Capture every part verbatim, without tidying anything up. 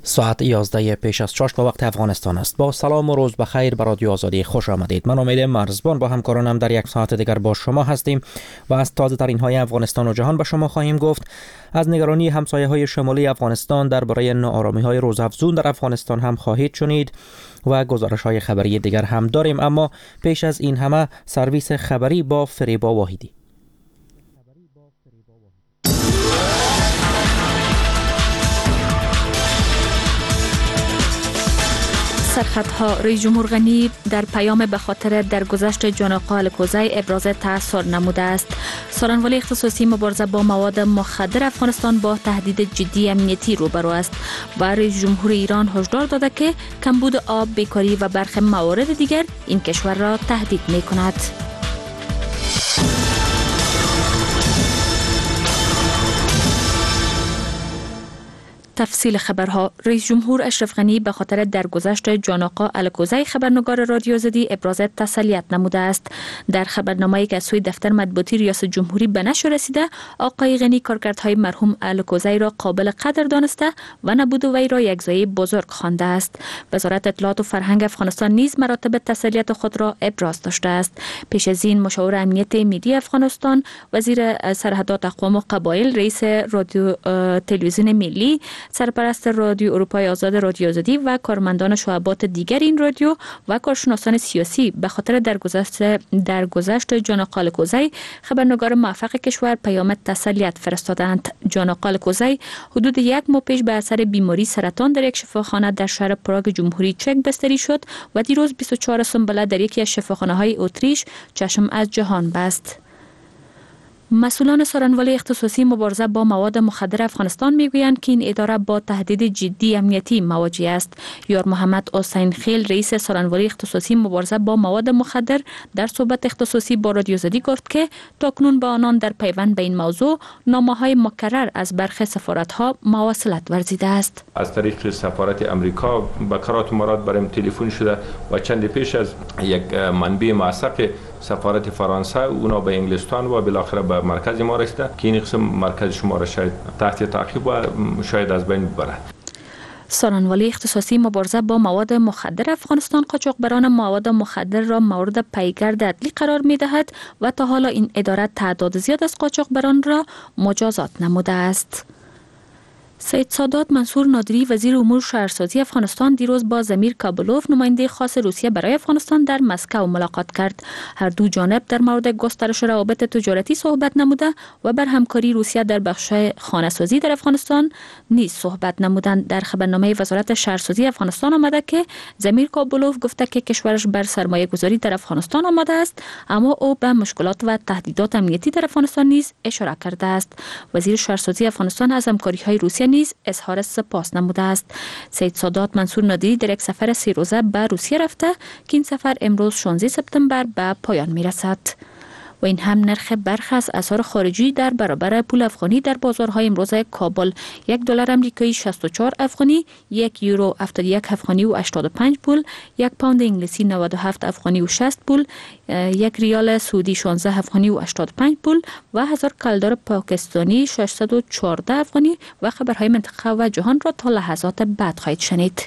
ساعت یازده پیش از چاشت با وقت افغانستان است. با سلام و روز بخیر به رادیو آزادی خوش آمدید. من امید مرزبان با همکارانم در یک ساعت دیگر با شما هستیم و از تازه ترین های افغانستان و جهان به شما خواهیم گفت. از نگرانی همسایه های شمالی افغانستان درباره ناآرامی های روزافزون در افغانستان هم خواهید شنید و گزارش های خبری دیگر هم داریم، اما پیش از این همه سرویس خبری با فریبا واحدی. سرخطها. رئیس جمهور غنی در پیام به خاطر درگذشت جان آقا الکوزی ابراز تأثیر نموده است. سخنوری اختصاصی مبارزه با مواد مخدر افغانستان با تهدید جدی امنیتی روبرو است و رئیس جمهور ایران هشدار داده که کمبود آب، بیکاری و برخی موارد دیگر این کشور را تهدید می کند. تفصیل خبرها. رئیس جمهور اشرف غنی به خاطر درگذشت جان آقا الکوزی خبرنگار رادیو آزادی ابراز تسلیت نموده است. در خبرنامه‌ای که از سوی دفتر مطبوعاتی ریاست جمهوری به نشر رسیده، آقای غنی کارکردهای مرحوم الکوزی را قابل قدر دانسته و نبود وی را یک ضایعه بزرگ خوانده است. وزارت اطلاعات و فرهنگ افغانستان نیز مراتب تسلیت خود را ابراز داشته است. پیش از این مشاور امنیت ملی افغانستان، وزیر سرحدات اقوام و قبایل، رئیس رادیو تلویزیون ملی، سرپرست رادیو اروپای آزاد رادیو آزادی و کارمندان شعبات دیگر این رادیو و کارشناسان سیاسی به خاطر درگذشت درگذشت جان آقا الکوزی خبرنگار موفق کشور پیام تسلیت فرستادند. جان آقا الکوزی حدود یک ماه پیش به اثر بیماری سرطان در یک شفاخانه در شهر پراگ جمهوری چک بستری شد و دیروز بیست و چهارم سنبله در یکی از شفاخانه‌های اتریش چشم از جهان بست. مسئولان سخنوری اختصاصی مبارزه با مواد مخدر افغانستان میگویند که این اداره با تهدید جدی امنیتی مواجه است. یار محمد حسین خیل، رئیس سخنوری اختصاصی مبارزه با مواد مخدر، در صحبت اختصاصی با رادیو آزادی گفت که تاکنون با آنان در پیوند به این موضوع نامه‌های مکرر از برخی سفارت‌ها مواصلت ورزیده است. از طریق سفارت امریکا به کرات مراد برایم تلفن شده و چند پیش از یک منبع موثق سفارت فرانسه اونا به انگلستان و بالاخره به مرکز ما رسیده که این قسم مرکز شما را شاید تحت تعقیب و شاید از بین ببرد. سخنوری اختصاصی مبارزه با مواد مخدر افغانستان قاچاقبران مواد مخدر را مورد پیگرد عدلی قرار می دهد و تا حالا این اداره تعداد زیاد از قاچاقبران را مجازات نموده است. سید سادات منصور نادری، وزیر امور شهرسازی افغانستان، دیروز با زمیر کابلوف، نماینده خاص روسیه برای افغانستان، در مسکو ملاقات کرد. هر دو جانب در مورد گسترش روابط تجارتی صحبت نموده و بر همکاری روسیه در بخش خانه‌سازی در افغانستان نیز صحبت نمودند. در خبرنامه وزارت شهرسازی افغانستان آمده که زمیر کابلوف گفته که کشورش بر سرمایه گذاری در افغانستان آمده است، اما او به مشکلات و تهدیدات امنیتی در افغانستان نیز اشاره کرده است. وزیر شهرسازی افغانستان از همکاری‌های روسیه نیز اظهار سپاس نموده است. سید سادات منصور نادری در یک سفر سه روزه به روسیه رفته که این سفر امروز شانزده سپتامبر به پایان میرسد. و این هم نرخ برخی از اسعار خارجی در برابر پول افغانی در بازارهای امروز کابل: یک دلار آمریکایی شصت و چهار افغانی، یک یورو هفتاد و یک افغانی و هشتاد و پنج پول، یک پوند انگلیسی نود و هفت افغانی و شصت پول، یک ریال سعودی شانزده افغانی و هشتاد و پنج پول و هزار کلدار پاکستانی ششصد و چهارده افغانی. و خبرهای منطقه و جهان را تا لحظات بعد خواهید شنید.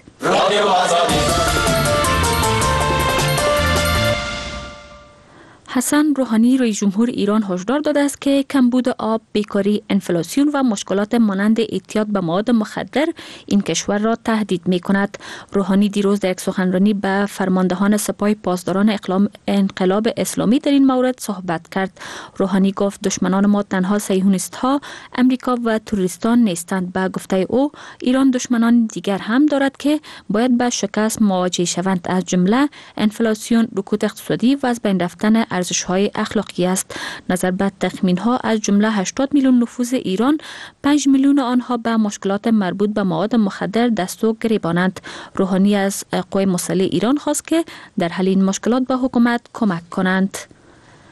حسن روحانی، رئیس جمهور ایران، هشدار داده است که کمبود آب، بیکاری، انفلاسیون و مشکلات مانند اعتیاد به مواد مخدر این کشور را تهدید می کند. روحانی دیروز در یک سخنرانی به فرماندهان سپاه پاسداران انقلاب اسلامی در این مورد صحبت کرد. روحانی گفت دشمنان ما تنها صهیونیست ها، امریکا و توریستان نیستند. به گفته او ایران دشمنان دیگر هم دارد که باید به شکست مواجه شوند، از جمله انفلاسیون، رکود اقتصادی و از بین رفتن ارزش‌های اخلاقی است. نظر به تخمین‌ها از جمله هشتاد میلیون نفوذ ایران، پنج میلیون آنها به مشکلات مربوط به مواد مخدر دست و گریبانند. روحانی از قوای مسلح ایران خواست که در حل این مشکلات به حکومت کمک کنند.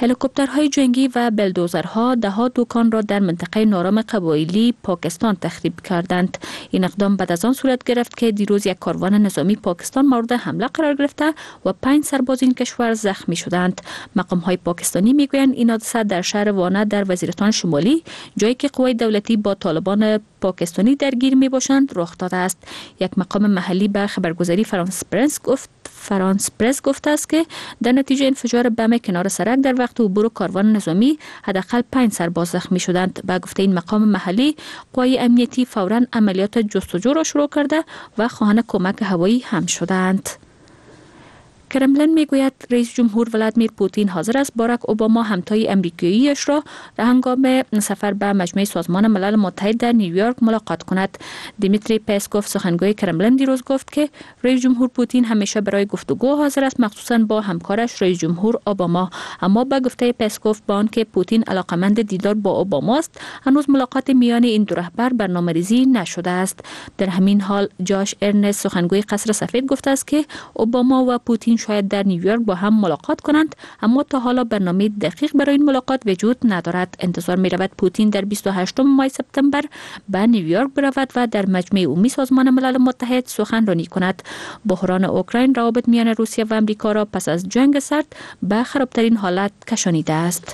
هلیکوپترهای جنگی و بلدوزرها ده ها دکان را در منطقه نارام قبایلی پاکستان تخریب کردند. این اقدام بعد از آن صورت گرفت که دیروز یک کاروان نظامی پاکستان مورد حمله قرار گرفته و پنج سرباز این کشور زخمی شدند. مقام‌های پاکستانی میگویند این حادثه در شهر وانه در وزیرستان شمالی، جایی که قوای دولتی با طالبان پاکستانی درگیر می باشند، رخ داده است. یک مقام محلی به خبرگزاری فرانس پرس گفت فرانس پرس گفته است که در نتیجه انفجار بم کنار سرک در وقت عبور کاروان نظامی حداقل پنج سرباز زخمی شدند. به گفته این مقام محلی، قوای امنیتی فوراً عملیات جستجو را شروع کرده و خواهان کمک هوایی هم شدند. کرملین میگوید رئیس جمهور ولادیمیر پوتین حاضر است باراک اوباما همتای امریکاییش را در هنگام سفر به مجمع سازمان ملل متحد در نیویورک ملاقات کند. دیمیتری پسکوف سخنگوی کرملین دیروز گفت که رئیس جمهور پوتین همیشه برای گفتگو حاضر است، مخصوصاً با همکارش رئیس جمهور اوباما. اما با گفته پسکوف با آنکه پوتین علاقمند دیدار با اوباما است، هنوز ملاقات میان این دو رهبر برنامه‌ریزی نشده است. در همین حال جاش ارنست سخنگوی قصر سفید گفته است که اوباما و پوتین شاید در نیویورک با هم ملاقات کنند، اما تا حالا برنامه دقیق برای این ملاقات وجود ندارد. انتظار می رود پوتین در بیست و هشتم ماه سپتامبر به نیویورک برود و در مجمع عمومی سازمان ملل متحد سخنرانی کند. بحران اوکراین روابط میان روسیه و امریکا را پس از جنگ سرد به خرابترین حالت کشانیده است.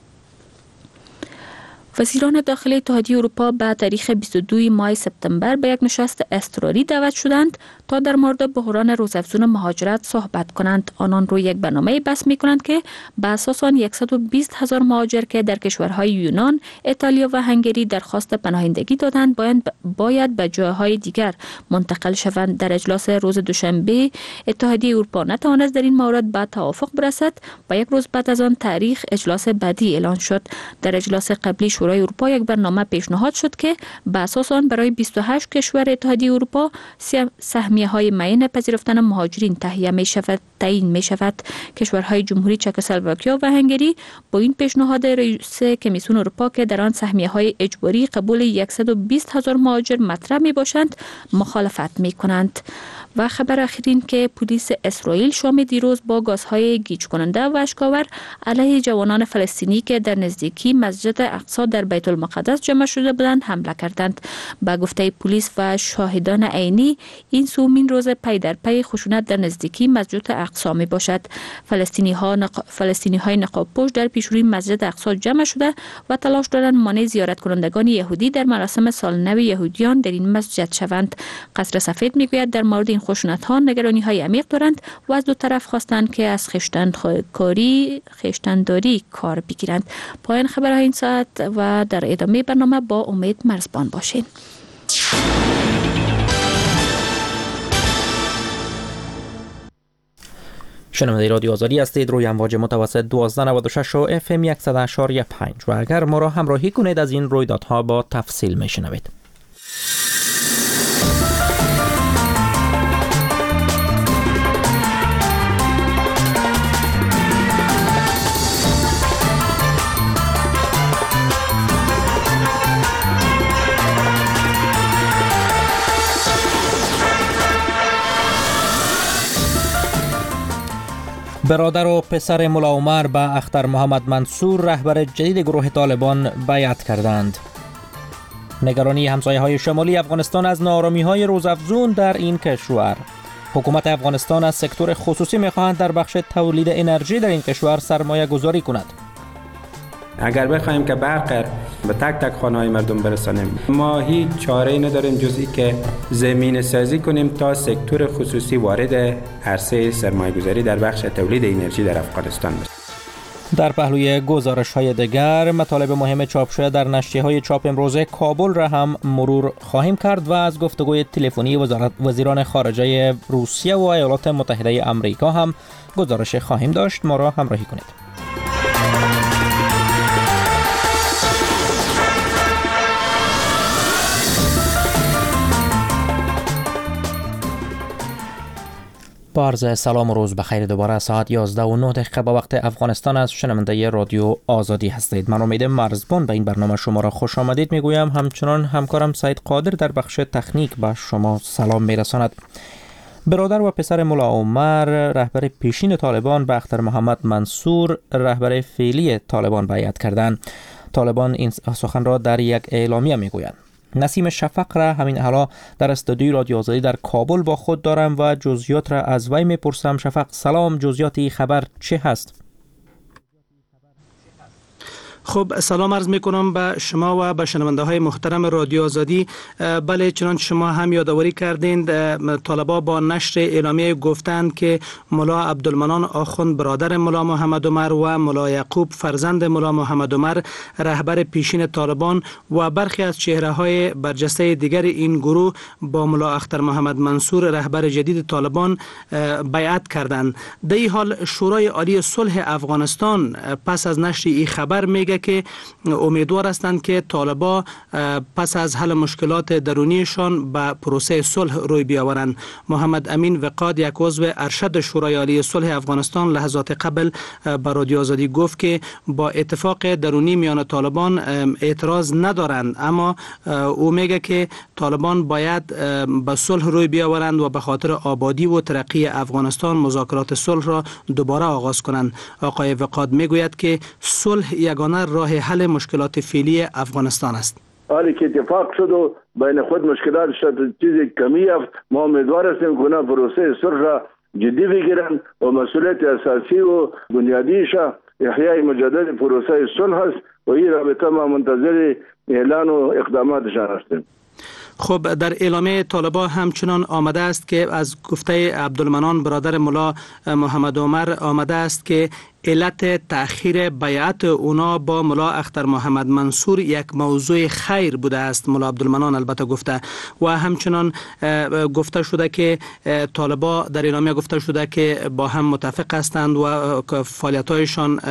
وزیران داخلی اتحادیه اروپا به تاریخ بیست و دوم ماه سپتامبر به یک نشست اضطراری دعوت شدند تا در مورد بحران روزافزون مهاجرت صحبت کنند. آنان روی یک برنامه بحث می کنند که به اساس آن صد و بیست هزار مهاجر که در کشورهای یونان، ایتالیا و هنگری درخواست پناهندگی دادند باید باید به جاهای دیگر منتقل شوند. در اجلاس روز دوشنبه اتحادیه اروپا نتوانست در این مورد به توافق برسد و یک روز بعد از آن تاریخ اجلاس بعدی اعلان شد. در اجلاس قبلی شورای اروپا یک برنامه پیشنهاد شد که به اساس آن برای بیست و هشت کشور اتحادیه اروپا سهمیه های معین پذیرفتن مهاجرین تهیه می شود تعیین می شود. کشورهای جمهوری چکسلواکیا و هنگری با این پیشنهاد رئیس کمیسیون اروپا که در آن سهمیه های اجباری قبول صد و بیست هزار مهاجر مطرح می باشند مخالفت می کنند. و خبر اخیرین که پلیس اسرائیل شام دیروز با گازهای گیج کننده و اشکاور علیه جوانان فلسطینی که در نزدیکی مسجد اقصی در بیت المقدس جمع شده بودند حمله کردند. با گفته پلیس و شاهدان عینی، این سومین روز پی در پی خشونت در نزدیکی مسجد اقصی می باشد. فلسطینی ها نق... فلسطینی های نقاب پوش در پیشروی مسجد اقصی جمع شده و تلاش دارند مانع زیارت کنندگان یهودی در مراسم سال نو یهودیان در این مسجد شوند. قصر سفید میگوید در مورد این خشونت ها نگرانی های عمیق دارند و از دو طرف خواستند که از خشتنداری خشتنداری کار بگیرند. پایان خبرهای این ساعت و در ادامه برنامه با امید مرزبان باشین. شنونده رادیو آزادی هستید. روی امواج متوسط دوازده نود و شش و اف ام صد و شش و پنج و اگر ما را همراهی کنید از این رویدادها با تفصیل میشنوید. برادر و پسر ملا عمر به اختر محمد منصور رهبر جدید گروه طالبان بیعت کردند. نگرانی همسایه های شمالی افغانستان از ناآرامی های روزافزون در این کشور. حکومت افغانستان از سکتور خصوصی می‌خواهد در بخش تولید انرژی در این کشور سرمایه گذاری کند. اگر بخوایم که برق به تک تک خانه‌های مردم برسانیم، ما هیچ چاره‌ای نداریم جز این که زمین سازی کنیم تا سکتور خصوصی وارد عرصه سرمایه‌گذاری در بخش تولید انرژی در افغانستان بشه. در پهلوی گزارش‌های دیگر مطالب مهم چاپ شده در نشریه‌های چاپ امروزه کابل را هم مرور خواهیم کرد و از گفتگوی تلفنی وزارت وزیران خارجه روسیه و ایالات متحده آمریکا هم گزارش خواهیم داشت. ما را همراهی کنید. با عرض سلام و روز بخیر. دوباره ساعت یازده و نه دقیقه با وقت افغانستان از شنونده رادیو آزادی هستید. من امید مرزبان به این برنامه شما را خوش آمدید میگویم. همچنان همکارم سعید قادر در بخش تکنیک به شما سلام میرساند. برادر و پسر ملا عمر رهبر پیشین طالبان به اختر محمد منصور رهبر فعلی طالبان بیعت کردند. طالبان این سخن را در یک اعلامیه میگویند. نسیم شفق را همین حالا در استودیوی رادیو آزادی در کابل با خود دارم و جزئیات را از وی میپرسم. شفق سلام، جزئیات این خبر چه هست؟ خب سلام عرض می کنم به شما و به شنونده های محترم رادیو آزادی. بله، چنانچه شما هم یادآوری کردین، طالبان با نشر اعلامیه گفتند که ملا عبدالمنان آخوند برادر ملا محمد عمر و ملا یعقوب فرزند ملا محمد عمر رهبر پیشین طالبان و برخی از چهره های برجسته دیگر این گروه با ملا اختر محمد منصور رهبر جدید طالبان بیعت کردند. در این حال شورای عالی صلح افغانستان پس از نشر این خبر میگه که امیدوار هستند که طالبان پس از حل مشکلات درونیشان به پروسه صلح روی بیاورند. محمد امین وقاد، یک عضو ارشد شورای عالی صلح افغانستان، لحظات قبل به رادیو آزادی گفت که با اتفاق درونی میان طالبان اعتراض ندارند، اما او میگه که طالبان باید به صلح روی بیاورند و به خاطر آبادی و ترقی افغانستان مذاکرات صلح را دوباره آغاز کنند. آقای وقاد میگوید که صلح یگانه راه حل مشکلات فعلی افغانستان است. حالی که اتفاق شد و بین خود مشکلات شد چیزی کمی یافت، ما امیدوار هستیم که اونا پروسه صلح را جدی بگیرن و مسئولیت اساسی و بنیادیش احیای مجدد پروسه صلح است و این رابطه ما منتظر اعلان و اقداماتشان هستیم. خب در اعلامیه طالبان همچنان آمده است که از گفته عبدالمنان برادر ملا محمد عمر آمده است که علت تأخیر بیعت اونا با ملا اختر محمد منصور یک موضوع خیر بوده است. ملا عبدالمنان البته گفته و همچنان گفته شده که طالبان در اعلامیه گفته شده که با هم متفق هستند و فعالیت‌هایشان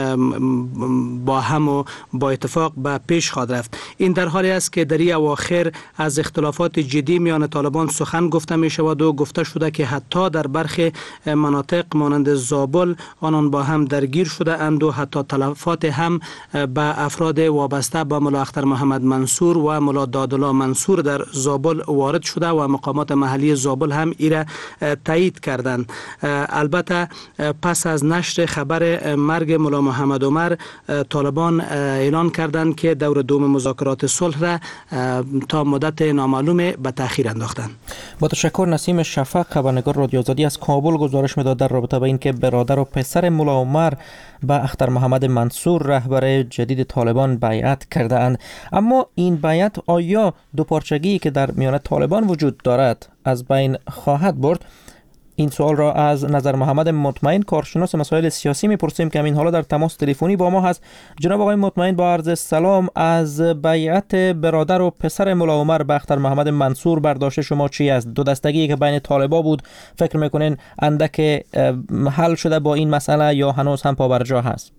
با هم و با اتفاق به پیش خواهد رفت. این در حالی است که در اواخر از اختلافات جدی میان طالبان سخن گفته می شود و گفته شده که حتی در برخی مناطق مانند زابل آنان با هم درگیر شده اند و حتی تلفات هم به افراد وابسته به ملا اختر محمد منصور و ملا دادالله منصور در زابل وارد شده و مقامات محلی زابل هم ایره تایید کردند. البته پس از نشر خبر مرگ ملا محمد عمر، طالبان اعلان کردند که دور دوم مذاکرات صلح را تا مدت نامعلوم به تأخیر انداختند. با تشکر. نسیم شفق، خبرنگار رادیو آزادی از کابل گزارش میداد در رابطه با اینکه برادر و پسر ملا عمر به اختر محمد منصور رهبر جدید طالبان بیعت کرده اند. اما این بیعت آیا دوپارچگی که در میان طالبان وجود دارد از بین خواهد برد؟ این سوال را از نظر محمد مطمئن، کارشناس مسائل سیاسی میپرسیم که همین حالا در تماس تلفنی با ما هست. جناب آقای مطمئن، با عرض سلام، از بیعت برادر و پسر ملا عمر به اختر محمد منصور برداشت شما چی است؟ دو دستگی که بین طالبا بود، فکر میکنین اندک حل شده با این مسئله یا هنوز هم پابرجا هست؟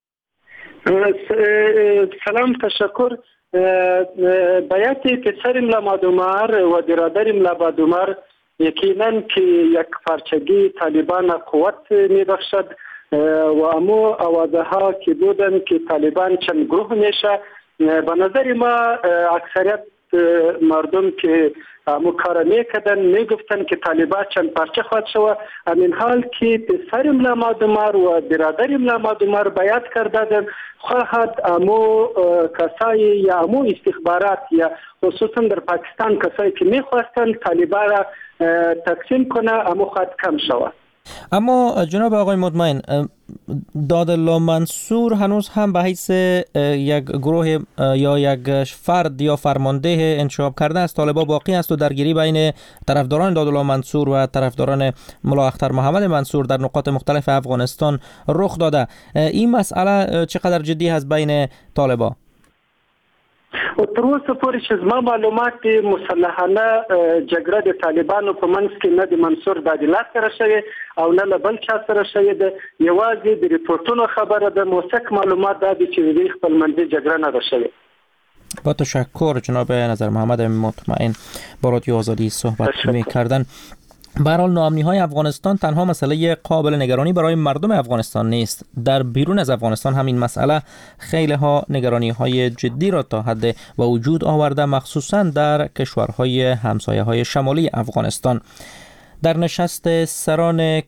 سلام، تشکر. بیعت پسر ملا محمد عمر و برادر ملا محمد عمر یقینا که یک پارچگی طالبان قوت می بخشد و امو آوازه ها که بودن که طالبان چند گروه میشه. به نظر ما اکثریت مردم که امو کار میکردن میگفتن که طالبان چند پارچه خواهد شود. همین حال که پسر ملا محمد عمر و برادر ملا محمد عمر بیعت کردن، خواهد امو کسایی یا امو استخبارات یا خصوصا در پاکستان کسایی که میخواستن طالبان را تقسیم کنه امو خواهد کم شود. اما جناب آقای مطمئن، دادالله منصور هنوز هم به حیث یک گروه یا یک فرد یا فرمانده انتخاب کرده از طالبان باقی است و درگیری بین طرفداران دادالله منصور و طرفداران ملا اختر محمد منصور در نقاط مختلف افغانستان رخ داده. این مسئله چقدر جدی هست بین طالبان؟ و تر اوسه پورې چې زما معلومات دي مسلحانه جګړه د طالبانو په منځ کې نه د منصور د عدالت سره شوې او نه له بل چا سره شوې ده. یوازې د ریپورتونو خبره ده، موثق معلومات دا دي چې دوی خپل منځي جګړه نه ده شوې. با تشکر جناب نظر محمد مطمئن با رادیو آزادی صحبت می‌کردن. به هر حال ناامنی‌های افغانستان تنها مسئله قابل نگرانی برای مردم افغانستان نیست. در بیرون از افغانستان همین مسئله خیلی ها نگرانی‌های جدی را تا حد و وجود آورده، مخصوصاً در کشورهای همسایه‌های شمالی افغانستان. در نشست سران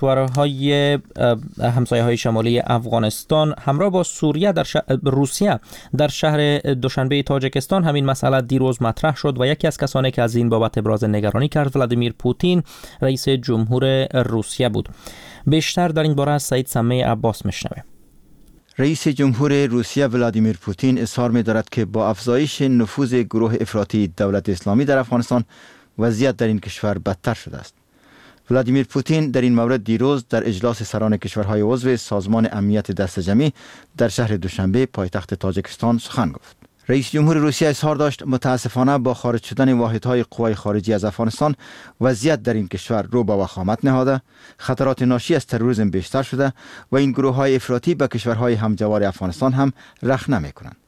کشورهای همسایه‌های شمالی افغانستان همراه با سوریه در ش... روسیه در شهر دوشنبه تاجیکستان همین مسئله دیروز مطرح شد و یکی از کسانی که از این بابت ابراز نگرانی کرد ولادیمیر پوتین رئیس جمهور روسیه بود. بیشتر در این باره از سعید سمه عباس میشنویم. رئیس جمهور روسیه ولادیمیر پوتین اظهار می‌دارد که با افزایش نفوذ گروه افراطی دولت اسلامی در افغانستان وضعیت در این کشور بدتر شده است. ولادیمیر پوتین در این مورد دیروز در اجلاس سران کشورهای عضو سازمان امنیت دسته‌جمعی در شهر دوشنبه پایتخت تاجیکستان سخن گفت. رئیس جمهور روسیه اظهار داشت متاسفانه با خارج شدن واحدهای قوای خارجی از افغانستان وضعیت در این کشور رو به وخامت نهاده، خطرات ناشی از تروریسم بیشتر شده و این گروه‌های افراطی به کشورهای همجوار افغانستان هم رخ نمی‌کنند.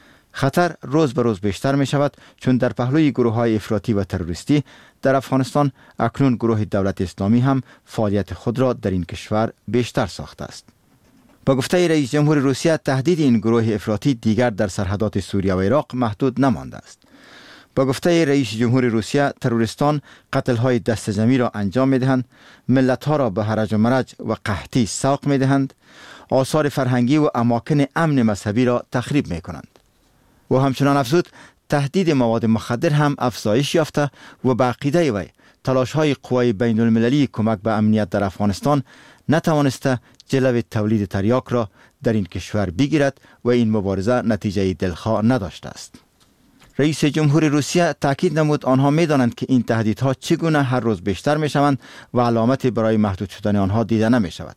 خطر روز به روز بیشتر می شود چون در پهلوی گروه‌های افراطی و تروریستی در افغانستان اکنون گروه دولت اسلامی هم فعالیت خود را در این کشور بیشتر ساخته است. با گفته رئیس جمهور روسیه تهدید این گروه افراطی دیگر در سرحدات سوریه و عراق محدود نمانده است. با گفته رئیس جمهور روسیه تروریستان قتل‌های دسته‌جمعی را انجام می‌دهند، ملت‌ها را به هرج و مرج و قحطی سوق می‌دهند، آثار فرهنگی و اماکن امن مذهبی را تخریب می‌کنند. و همچنان افزود تهدید مواد مخدر هم افزایش یافته و به عقیده وی تلاش‌های قوای بین المللی کمک به امنیت در افغانستان نتوانسته جلو تولید تریاک را در این کشور بگیرد و این مبارزه نتیجه دلخواه نداشته است. رئیس جمهور روسیه تاکید نمود آنها می‌دانند که این تهدیدها چگونه هر روز بیشتر می‌شوند و علامتی برای محدود شدن آنها دیده نمی‌شود.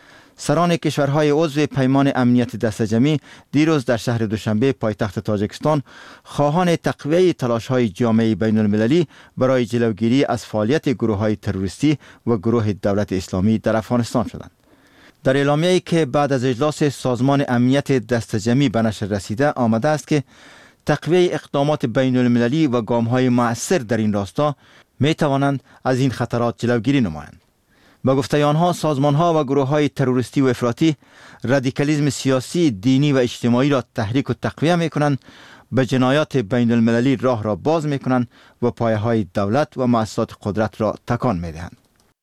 سران کشورهای عضو پیمان امنیت دسته‌جمعی دیروز در شهر دوشنبه پایتخت تاجیکستان خواهان تقویه تلاش‌های جامعه بین المللی برای جلوگیری از فعالیت گروه‌های تروریستی و گروه دولت اسلامی در افغانستان شدند. در اعلامیه‌ای که بعد از اجلاس سازمان امنیت دسته‌جمعی به نشر رسیده آمده است که تقویه اقدامات بین المللی و گام‌های مؤثر در این راستا می‌توانند از این خطرات جلوگیری نمایند. با گفته آنها سازمان‌ها و گروه‌های تروریستی و افراطی رادیکالیسم سیاسی، دینی و اجتماعی را تحریک و تقویه می‌کنند، به جنایات بین المللی راه را باز می‌کنند و پایه‌های دولت و مؤسسات قدرت را تکان می‌دهند.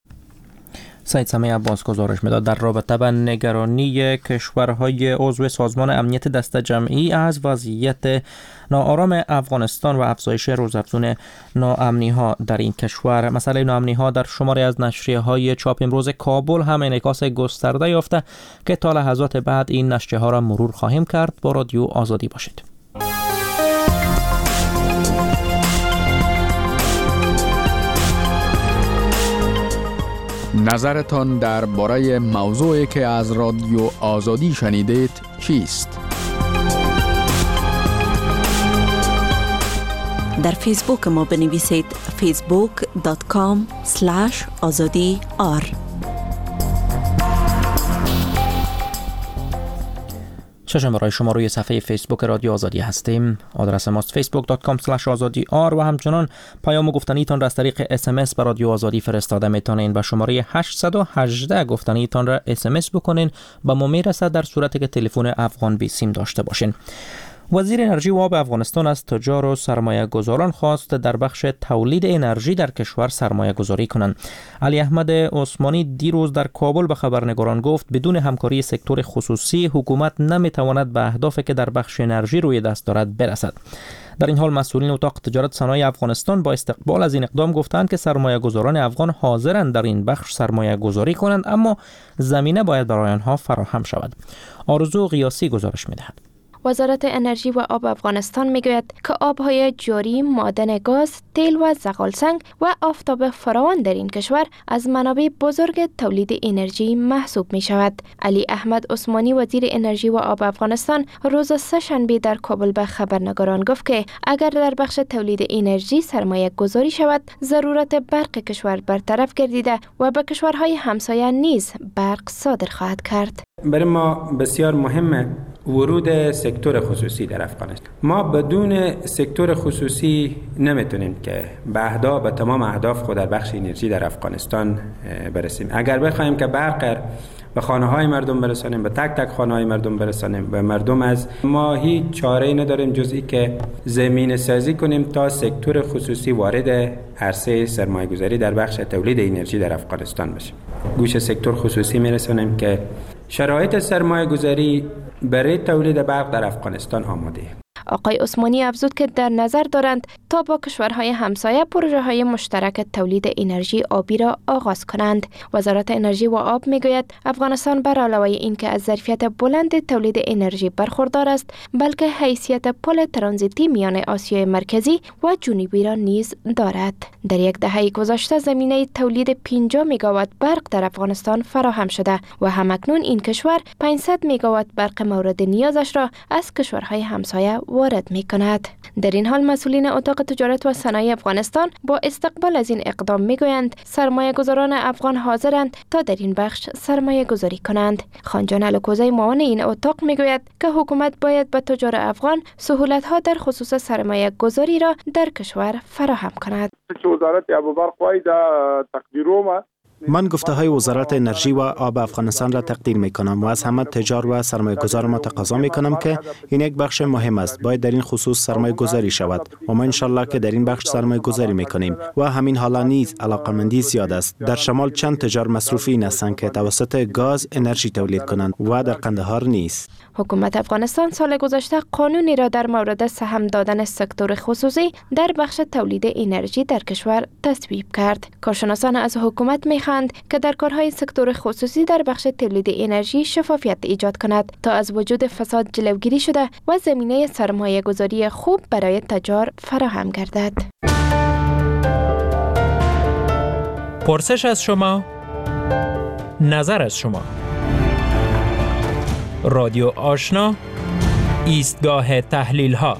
سعید سمه عباس گزارش میداد. در رابطه با نگرانی کشورهای عضو سازمان امنیت دسته‌جمعی از وضعیت ناآرام افغانستان و افزایش روزافزون ناامنی ها در این کشور، مسئله ناامنی ها در شماری از نشریه های چاپ امروز کابل هم انعکاس گسترده یافته که تا لحظات بعد این نشریه ها را مرور خواهیم کرد. با رادیو آزادی باشید. نظرتان درباره موضوعی که از رادیو آزادی شنیدید چیست؟ در فیسبوک ما بنویسید فیسبوک دات کام اسلش آزادی آر. ششم برای شما روی صفحه فیسبوک رادیو آزادی هستیم. آدرس ماست فیسبوک دات کام اسلش آزادی آر و همچنان پیام گفتنیتان را از طریق اس ام اس به رادیو آزادی فرستاده میتونین. به شماره هشت یک هشت گفتنیتان را اس ام اس بکنین با ما میرسه در صورتی که تلفن افغان بی سیم داشته باشین. وزیر انرژی و آب افغانستان از تجار و سرمایه گذاران خواست در بخش تولید انرژی در کشور سرمایه گذاری کنند. علی احمد عثمانی دیروز در کابل به خبرنگاران گفت بدون همکاری سکتور خصوصی حکومت نمیتواند به اهدافی که در بخش انرژی روی دست دارد برسد. در این حال مسئولین اتاق تجارت صنایع افغانستان با استقبال از این اقدام گفتند که سرمایه گذاران افغان حاضرند در این بخش سرمایه گذاری کنند، اما زمینه باید برای آنها فراهم شود. آرزو قیاسی گزارش می‌دهد. وزارت انرژی و آب افغانستان میگوید که آبهای جاری، معدن گاز، تیل و زغالسنگ و آفتاب فراوان در این کشور از منابع بزرگ تولید انرژی محسوب می شود. علی احمد عثمانی وزیر انرژی و آب افغانستان روز سه‌شنبه در کابل به خبرنگاران گفت که اگر در بخش تولید انرژی سرمایه گذاری شود، ضرورت برق کشور برطرف گردیده و به کشورهای همسایه نیز برق صادر خواهد کرد. برای ما بسیار مهمه ورود سکتور خصوصی در افغانستان. ما بدون سکتور خصوصی نمیتونیم که به اهداف به تمام اهداف خود در بخش انرژی در افغانستان برسیم. اگر بخوایم که برق به خانه های مردم برسانیم، به تک تک خانه های مردم برسانیم و مردم از ما هیچ چاره‌ای نداریم جز این که زمین سازی کنیم تا سکتور خصوصی وارد عرصه سرمایه‌گذاری در بخش تولید انرژی در افغانستان بشه. گوش سکتور خصوصی میرسونیم که شرایط سرمایه‌گذاری برای تولید برق در افغانستان آماده. آقای عثمانی افزود که در نظر دارند تا با کشورهای همسایه پروژه های مشترک تولید انرژی آبی را آغاز کنند. وزارت انرژی و آب میگوید افغانستان بر علاوه اینکه از ظرفیت بلند تولید انرژی برخوردار است، بلکه حیثیت پل ترانزیتی میان آسیای مرکزی و جنوبی را نیز دارد. در یک دهه گذشته زمینه تولید پنجاه مگاوات برق در افغانستان فراهم شده و همکنون این کشور پانصد مگاوات برق مورد نیازش را از کشورهای همسایه وارد می کند. در این حال مسئولین اتاق تجارت و صنایع افغانستان با استقبال از این اقدام می گویند سرمایه گذاران افغان حاضرند تا در این بخش سرمایه گذاری کنند. خانجان الکوزی معاون این اتاق می گوید که حکومت باید به تجار افغان سهولت ها در خصوص سرمایه گذاری را در کشور فراهم کند. وزارت ابوبرق وای در تقدیرومه من گفته های وزارت انرژی و آب افغانستان را تقدیر می کنم و از همه تجار و سرمایه گذار ما تقاضا می کنم که این یک بخش مهم است، باید در این خصوص سرمایه گذاری شود و ما انشالله که در این بخش سرمایه گذاری می کنیم و همین حالا نیز علاقمندی زیاد است. در شمال چند تجار مصروفی هستند که توسط گاز انرژی تولید کنند و در قندهار نیست. حکومت افغانستان سال گذشته قانونی را در مورد سهم دادن سکتور خصوصی در بخش تولید انرژی در کشور تصویب کرد. کارشناسان از حکومت می‌خواهند که در کارهای سکتور خصوصی در بخش تولید انرژی شفافیت ایجاد کند تا از وجود فساد جلوگیری شده و زمینه سرمایه گذاری خوب برای تجار فراهم گردد. پرسش از شما، نظر از شما. رادیو آشنا، ایستگاه تحلیل ها.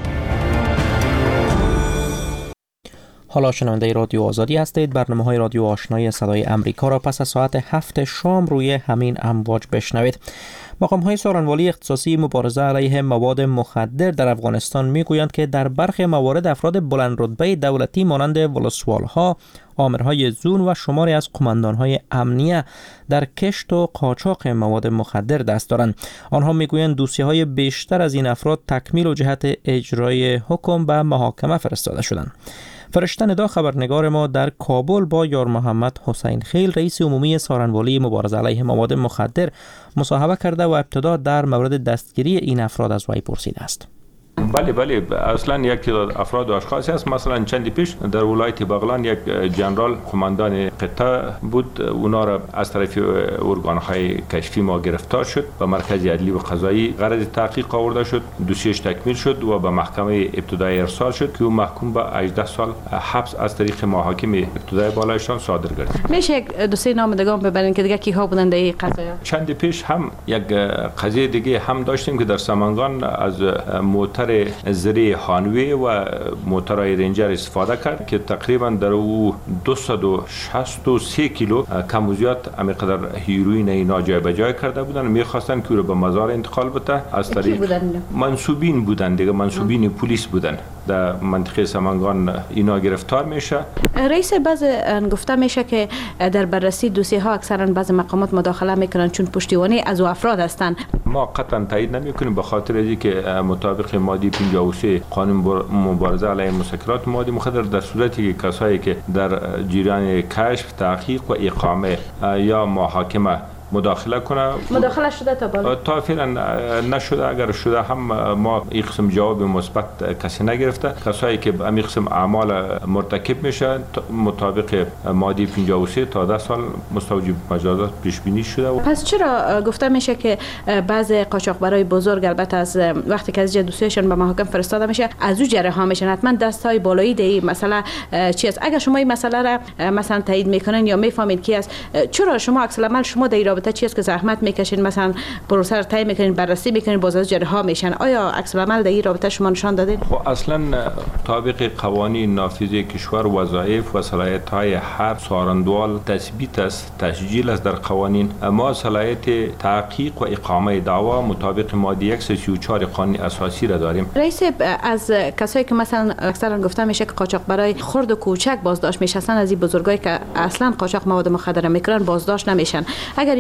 حالا شنونده رادیو آزادی هستید. برنامه های رادیو آشنای صدای امریکا را پس از ساعت هفت شام روی همین امواج بشنوید. مقام های سارنوالی اختصاصی مبارزه علیه مواد مخدر در افغانستان میگویند که در برخی موارد افراد بلند رتبه دولتی مانند ولسوال ها، آمرهای زون و شماری از قماندان های امنیه در کشت و قاچاق مواد مخدر دست دارند. آنها میگویند دوسیه های بیشتر از این افراد تکمیل و جهت اجرای حکم به محاکمه فرستاده شدند. فرشته ندا خبرنگار ما در کابل با یار محمد حسین خیل رئیس عمومی سارنوالی مبارزه علیه مواد مخدر مصاحبه کرده و ابتدا در مورد دستگیری این افراد از وی پرسیده است. بله بله اصلا یک تعداد افراد و اشخاصی است. مثلا چندی پیش در ولایت بغلان یک جنرال قماندان قطعه بود، اونا را از طرف ارگان‌های کشفی ما گرفتار شد، به مرکز عدلی و قضایی غرض تحقیق آورده شد، دوسیش تکمیل شد و به محکمه ابتدایی ارسال شد که او محکوم به هجده سال حبس از طریق محاکم ابتدایی بالایشان صادر گردید. میشه یک دوسیه نامزدگان ببرین که دیگه کیها بودن در این قضیه؟ چندی پیش هم یک قضیه دیگه هم داشتیم که در سمنگان از موتر زری هانوی و موترهای رنجر استفاده کرد که تقریبا در او دویست و شصت و سه کیلو کم و زیاد همینقدر هیروئین اینا جای به جای کرده بودن. میخواستن که او رو به مزار انتقال بده. از طریق منسوبین بودن دیگه، منسوبین پلیس بودن در منطقه سمنگان اینا گرفتار میشه. رئیس بعض گفته میشه که در بررسی دوسیه ها اکثرا بعض مقامات مداخله میکنن چون پشتیبانی از او افراد هستند. ما قطعا تایید نمیکنیم به خاطر اینکه مطابق ماده پنجاه و سه قانون مبارزه علیه مسکرات مواد مخدر در صورتی که کسایی که در جریان کشف، تحقیق و اقامه یا محاکمه مداخله کنه. مداخله شده تا بالا؟ تا فعلا نشده. اگر شده هم ما این قسم جواب مثبت کسی نگرفته. کسایی که این قسم اعمال مرتکب میشه مطابق ماده پنجاه و سه تا ده سال مستوجب مجازات پیش بینی شده. پس چرا گفته میشه که بعض قاچاقبرای بزرگ البته از وقتی که از دوسیهشون به محاکم فرستاده میشه از او جرها میشن، حتما دستای بالایی دی مثلا چی است؟ اگر شما این مسئله را مثلا تایید میکنن یا میفهمید کی است، چرا شما عکس العمل شما در رابطه چی است که زحمت میکشین، مثلا پروسه رو طی میکنین، بررسی میکنین، باز از جرها میشن؟ آیا عکس العمل در این رابطه شما نشان دادین؟ خب اصلا طابق قوانین نافذه کشور وظایف و صلاحیت‌های هر سارندوال تثبیت است، تسجیل است در قوانین. ما صلاحیت تحقیق و اقامه دعوا مطابق ماده صد و سی و چهار قانون اساسی را داریم. رئیس، از کسایی که مثلا اکثرا گفته میشه که قاچاق برای خرد و کوچک بازداشت میشن، از این بزرگایی که اصلا قاچاق مواد مخدر میکنن بازداشت نمیشن، اگر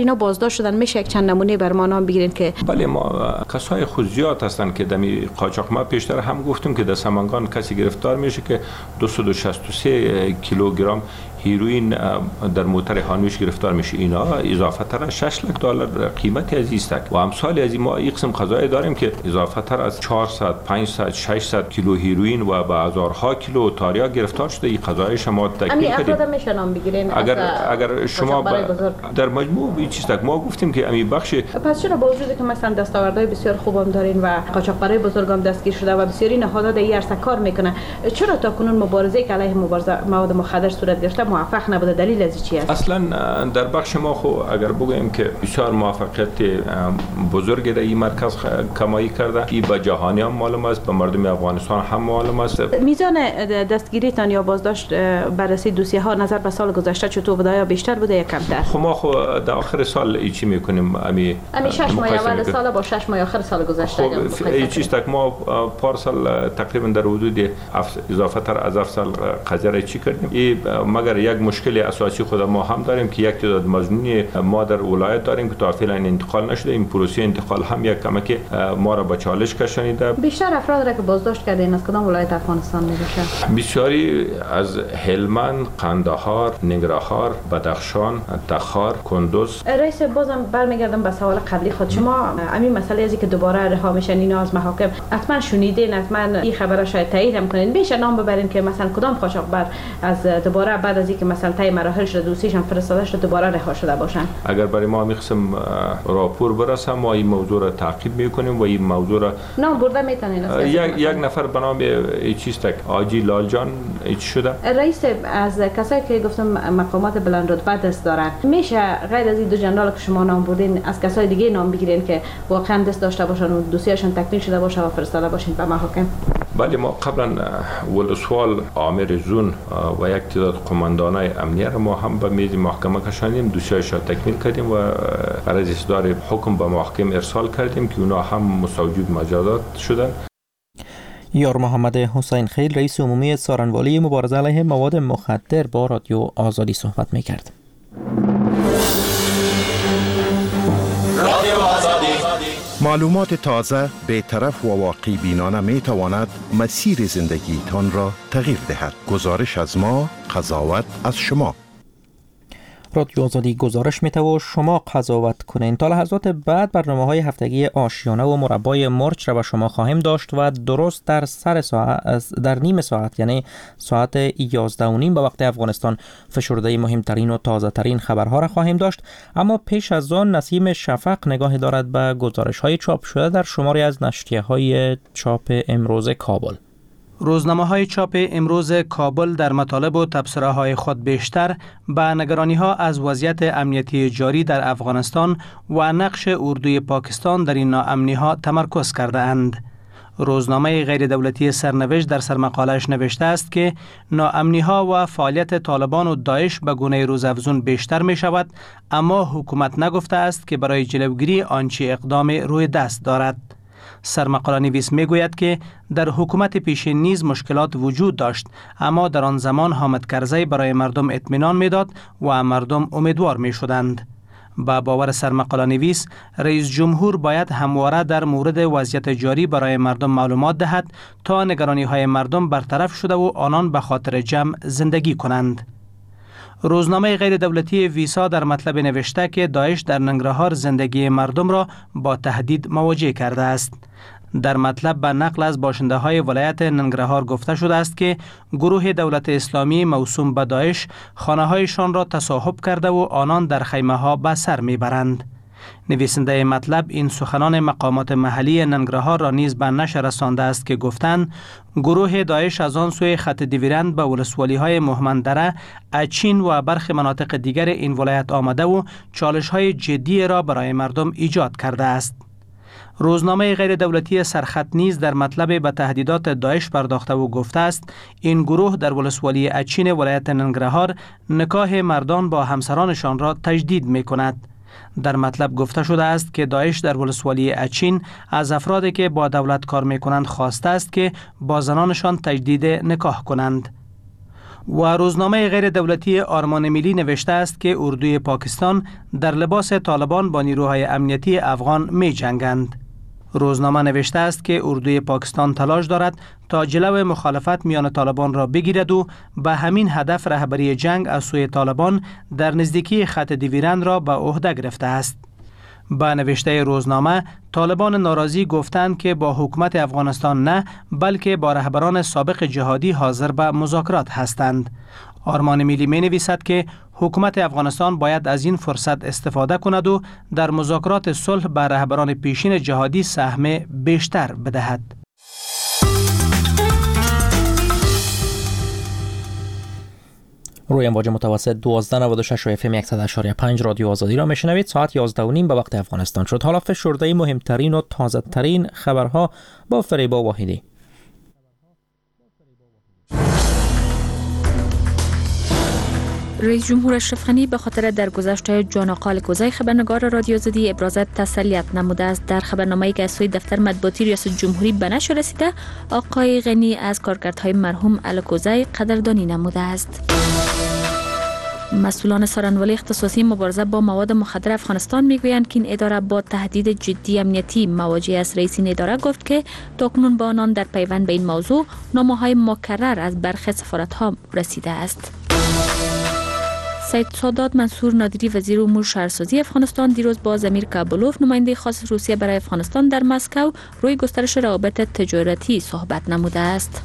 اینا بازداشت شدن، میشه یک چند نمونه بر ما نام بگیرین که؟ بله، ما کسای خود زیاد هستن که دمی قاچاق. ما پیشتر هم گفتیم که در سمنگان کسی گرفتار میشه که دویست و شصت و سه کیلوگرم هیروئین در موتر هانویش گرفتار میشه. اینا اضافه تر از شش لک دلار قیمت از است و امثال از ما این قسم قضایی داریم که اضافه تر از چهارصد، پانصد، ششصد کیلو هیروئین و به هزارها کیلو تاریا گرفتار شده. این قضایی شما تکمیل کردیم. افراد میشه نام بگیرین اگر اگر شما در مجموع این چیز تک ما گفتیم که امی بخش. پس چرا با وجودی که مثلا دستاوردهای بسیار خوبم دارین و قاچاقبرای بزرگم دستگیر شده و بسیاری نهادها در این عرصه کار میکنه، چرا تا کنون مبارزه که علیه مبارزه مواد مخدر صورت گرفته موفق نبوده؟ دلیل از چی است؟ اصلا در بخش ما خو اگر بگویم که بسیار موفقیت بزرگ در این مرکز کمایی کرده. این به جهانیان معلوم است، به مردم افغانستان هم معلوم است. میزان دستگیریتان یا بازداشت بررسی دوسیه ها نظر به سال گذشته چطور بوده؟ یا بیشتر بوده یا کمتر؟ خب ما خو در آخر سال ای چی میکنیم؟ امی امی شش ماه اول سال با شش ماه آخر سال گذشته. خب این چیز تک ما پارسال تقریبا در حدود اضافه تر از هفت سال قضیه چی کردیم. این مگر یک مشکل اساسی خود ما هم داریم که یک تعداد مظنون ما در ولایت داریم که تا فعلا انتقال نشده. این پروسه انتقال هم یک کمک ما را به چالش کشانیده. بیشتر افراد را که بازداشت کردین از کدام ولایت افغانستان میشه؟ بسیاری از هلمند، قندهار، ننگرهار، بدخشان، تخار، کندوز. رئیس، بازم برمیگردم به سوال قبلی خود. شما همین مسئله ازی که دوباره رها میشن اینا از محاکم حتما شنیدین، حتما این خبر شاید تایید هم کنین. میشه نام ببرین که مثلا کدام قاچاقبر از دوباره بعد از اینکه مثلا تای مراحل شده دوسیشان فرستاده شده دوباره رها شده باشن؟ اگر برای ما میخوایم راپور برسه ما این موضوع را تعقیب میکنیم و این موضوع را نام برده میتونین. یک یک نفر به نام چیز تک آجی لال جان چی شده؟ رئیس، از کسایی که گفتم مقامات بلند رتبه دست دارن، میشه غیر از این دو جنرال که شما نام بردین از کسای دیگه نام بگیرین که واقعا دست داشته باشن و دوسیه‌شان تکمیل شده باشه و فرستاده باشین به محاکم؟ بله، ما قبلا ولسوال عامر زون و یک تعداد قماندانای امنیه را ما هم به میز محکمه کشاندیم، دوسیه‌اش را تکمیل کردیم و برای اصدار حکم به محکم ارسال کردیم که اونا هم مستوجب مجازات شدن. یار محمد حسین خیل، رئیس عمومی سارنوالی مبارزه علیه مواد مخدر، با رادیو آزادی صحبت می‌کرد. معلومات تازه، بی‌طرف و واقعی بینانه می تواند مسیر زندگی تان را تغییر دهد. گزارش از ما، قضاوت از شما. رادیو آزادی گزارش میتوه شما قضاوت کنین. تا لحظات بعد برنامه های هفتگی آشیانه و مربای مرچ را به شما خواهیم داشت و درست در سر ساعت در نیم ساعت یعنی ساعت یازده و نیم به وقت افغانستان فشرده مهمترین و تازه ترین خبرها را خواهیم داشت. اما پیش از آن نسیم شفق نگاهی دارد به گزارش های چاپ شده در شماری از نشریه های چاپ امروز کابل. روزنامه‌های چاپ امروز کابل در مطالب و تبصره‌های خود بیشتر به نگرانی‌ها از وضعیت امنیتی جاری در افغانستان و نقش اردوی پاکستان در این ناامنی‌ها تمرکز کرده‌اند. روزنامه غیر دولتی سرنوشت در سرمقاله‌اش نوشته است که ناامنی‌ها و فعالیت طالبان و داعش به گونه روزافزون بیشتر می‌شود، اما حکومت نگفته است که برای جلوگیری آنچه اقدام روی دست دارد. سرمقاله نویس می گوید که در حکومت پیشین نیز مشکلات وجود داشت، اما در آن زمان حامد کرزی برای مردم اطمینان میداد و مردم امیدوار می شدند. با باور سرمقاله نویس، رئیس جمهور باید همواره در مورد وضعیت جاری برای مردم معلومات دهد تا نگرانی های مردم برطرف شده و آنان به خاطر جمع زندگی کنند. روزنامه غیر دولتی ویسا در مطلب نوشته که داعش در ننگرهار زندگی مردم را با تهدید مواجه کرده است. در مطلب به نقل از باشنده های ولایت ننگرهار گفته شده است که گروه دولت اسلامی موسوم به داعش خانه هایشان را تصاحب کرده و آنان در خیمه ها به سر میبرند. نویسنده مطلب این سخنان مقامات محلی ننگرهار را نیز به نشر رسانده است که گفتند گروه داعش از آن سوی خط دیویرند به ولسوالی های مهمندره، اچین و برخی مناطق دیگر این ولایت آمده و چالش های جدی را برای مردم ایجاد کرده است. روزنامه غیر دولتی سرخط نیز در مطلب به تهدیدات داعش پرداخته و گفته است این گروه در ولسوالی اچین ولایت ننگرهار نکاح مردان با همسرانشان را تجدید می کند. در مطلب گفته شده است که داعش در ولسوالی اچین از افرادی که با دولت کار می کنند خواسته است که با زنانشان تجدید نکاح کنند. و روزنامه غیر دولتی آرمان ملی نوشته است که اردوی پاکستان در لباس طالبان با نیروهای امنیتی افغان می جنگند. روزنامه نوشته است که اردوی پاکستان تلاش دارد تا جلو مخالفت میان طالبان را بگیرد و به همین هدف رهبری جنگ از سوی طالبان در نزدیکی خط دیویرند را به عهده گرفته است. با نوشته روزنامه، طالبان ناراضی گفتند که با حکومت افغانستان نه، بلکه با رهبران سابق جهادی حاضر به مذاکرات هستند. آرمان ملی می نویسد که حکومت افغانستان باید از این فرصت استفاده کند و در مذاکرات صلح به رهبران پیشین جهادی سهم بیشتر بدهد. روی امواج متوسط دوازده نود و شش و اف ام صد و شش و پنج رادیو آزادی را میشنوید. ساعت یازده و نیم به وقت افغانستان شد. حالا فشرده مهمترین و تازه ترین خبرها با فریبا واحدی. رئیس جمهور اشرف غنی به خاطر درگذشت جان آقا الکوزی خبرنگار رادیو آزادی ابراز تسلیت نموده است. در خبرنامه‌ای که از سوی دفتر مطبوعاتی ریاست جمهوری به نشر رسیده، آقای غنی از کارکردهای مرحوم الکوزی قدردانی نموده است. مسئولان سارنولی اختصاصی مبارزه با مواد مخدر افغانستان میگویند که این اداره با تهدید جدی امنیتی مواجه است. رئیس این اداره گفت که تاکنون با آنان در پیوند به این موضوع نامه‌های مکرر از برخی سفارت‌ها رسیده است. سید سادات منصور نادری وزیر امور شهرسازی افغانستان دیروز با امیر کابلوف نماینده خاص روسیه برای افغانستان در مسکو روی گسترش روابط تجارتی صحبت نموده است.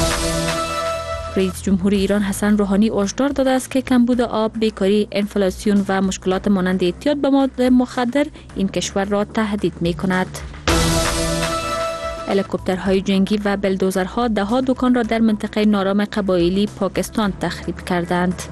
رئیس جمهور ایران حسن روحانی هشدار داده است که کمبود آب، بیکاری، انفلاسیون و مشکلات مانند اعتیاد به مواد مخدر این کشور را تهدید می کند. هلیکوپترهای جنگی و بلدوزرها ده ها دکان را در منطقه نارام قبایلی پاکستان تخریب کردند.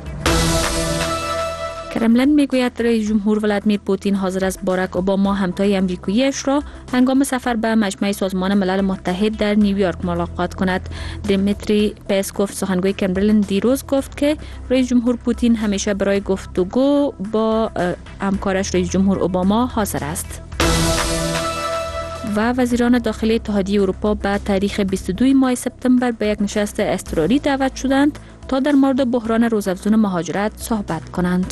کرملن میگوید رئیس جمهور ولادیمیر پوتین حاضر است باراک اوباما همتای امریکاییش را هنگام سفر به مجمع سازمان ملل متحد در نیویورک ملاقات کند. دیمیتری پسکوف سخنگوی کرملن دیروز گفت که رئیس جمهور پوتین همیشه برای گفتگو با همکارش رئیس جمهور اوباما حاضر است. و وزیران داخلی اتحادیه اروپا به تاریخ بیست و دو ماه سپتامبر به یک نشست اضطراری دعوت شدند تا در مورد بحران روزافزون مهاجرت صحبت کنند.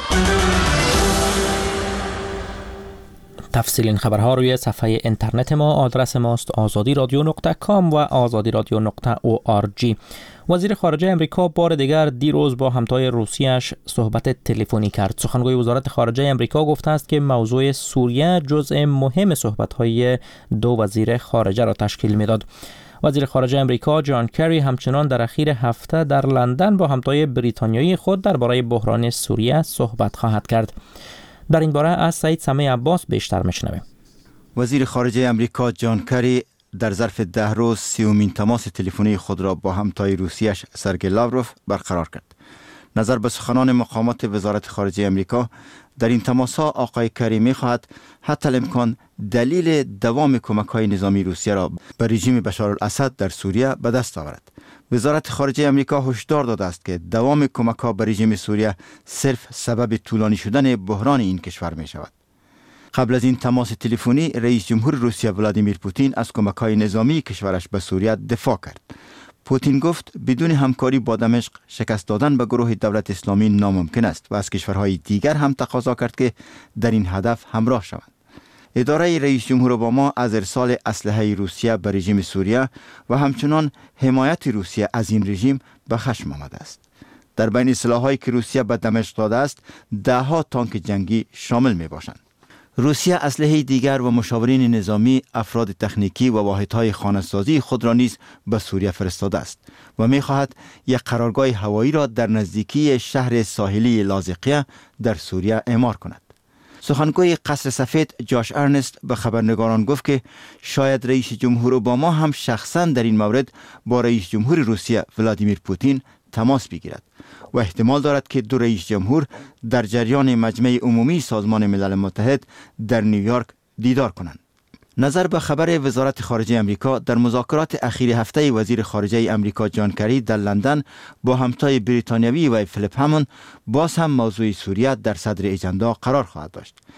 تفصیل این خبرها روی صفحه اینترنت ما. آدرس ماست آزادی رادیو نقطه کام و آزادی رادیو نقطه او آر جی. وزیر خارجه امریکا بار دیگر دیروز با همتای روسیه‌اش صحبت تلفنی کرد. سخنگوی وزارت خارجه امریکا گفته است که موضوع سوریه جزء مهم صحبت‌های دو وزیر خارجه را تشکیل می‌داد. وزیر خارجه امریکا جان کری همچنان در اخیر هفته در لندن با همتای بریتانیایی خود درباره بحران سوریه صحبت خواهد کرد. در این باره از سید سمیع عباس بیشتر میشنویم. وزیر خارجه امریکا جان کری در ظرف ده روز سیومین تماس تلفنی خود را با همتای روسیه‌اش سرگئی لاوروف برقرار کرد. نظر به سخنان مقامات وزارت خارجه امریکا در این تماس‌ها آقای کری می‌خواهد حتی الامکان دلیل دوام کمک‌های نظامی روسیه را به رژیم بشارالاسد در سوریه به دست آورد. وزارت خارجه امریکا هشدار داده است که دوام کمک‌ها به رژیم سوریه صرف سبب طولانی شدن بحران این کشور می‌شود. قبل از این تماس تلفنی رئیس جمهور روسیه ولادیمیر پوتین از کمک‌های نظامی کشورش به سوریه دفاع کرد. پوتین گفت بدون همکاری با دمشق شکست دادن به گروه دولت اسلامی ناممکن است و از کشورهای دیگر هم تقاضا کرد که در این هدف همراه شوند. اداره رئیس جمهور اوباما از ارسال اسلحه روسیه به رژیم سوریه و همچنان حمایت روسیه از این رژیم به خشم آمده است. در بین سلاح‌هایی که روسیه به دمشق داده است، ده ها تانک جنگی شامل می باشند. روسیه اسلحه دیگر و مشاورین نظامی، افراد تکنیکی و واحدهای خانه‌سازی خود را نیز به سوریه فرستاده است و می‌خواهد یک قرارگاه هوایی را در نزدیکی شهر ساحلی لاذقیه در سوریه اعمار کند. سخنگوی قصر سفید جاش ارنست به خبرنگاران گفت که شاید رئیس جمهور اوباما هم شخصاً در این مورد با رئیس جمهور روسیه ولادیمیر پوتین تماس بگیرد و احتمال دارد که دو رئیس جمهور در جریان مجمع عمومی سازمان ملل متحد در نیویورک دیدار کنند. نظر به خبر وزارت خارجه امریکا در مذاکرات اخیر هفته وزیر خارجه امریکا جان کری در لندن با همتای بریتانیایی و فیلیپ همون باز هم موضوع سوریه در صدر اجندا قرار خواهد داشت.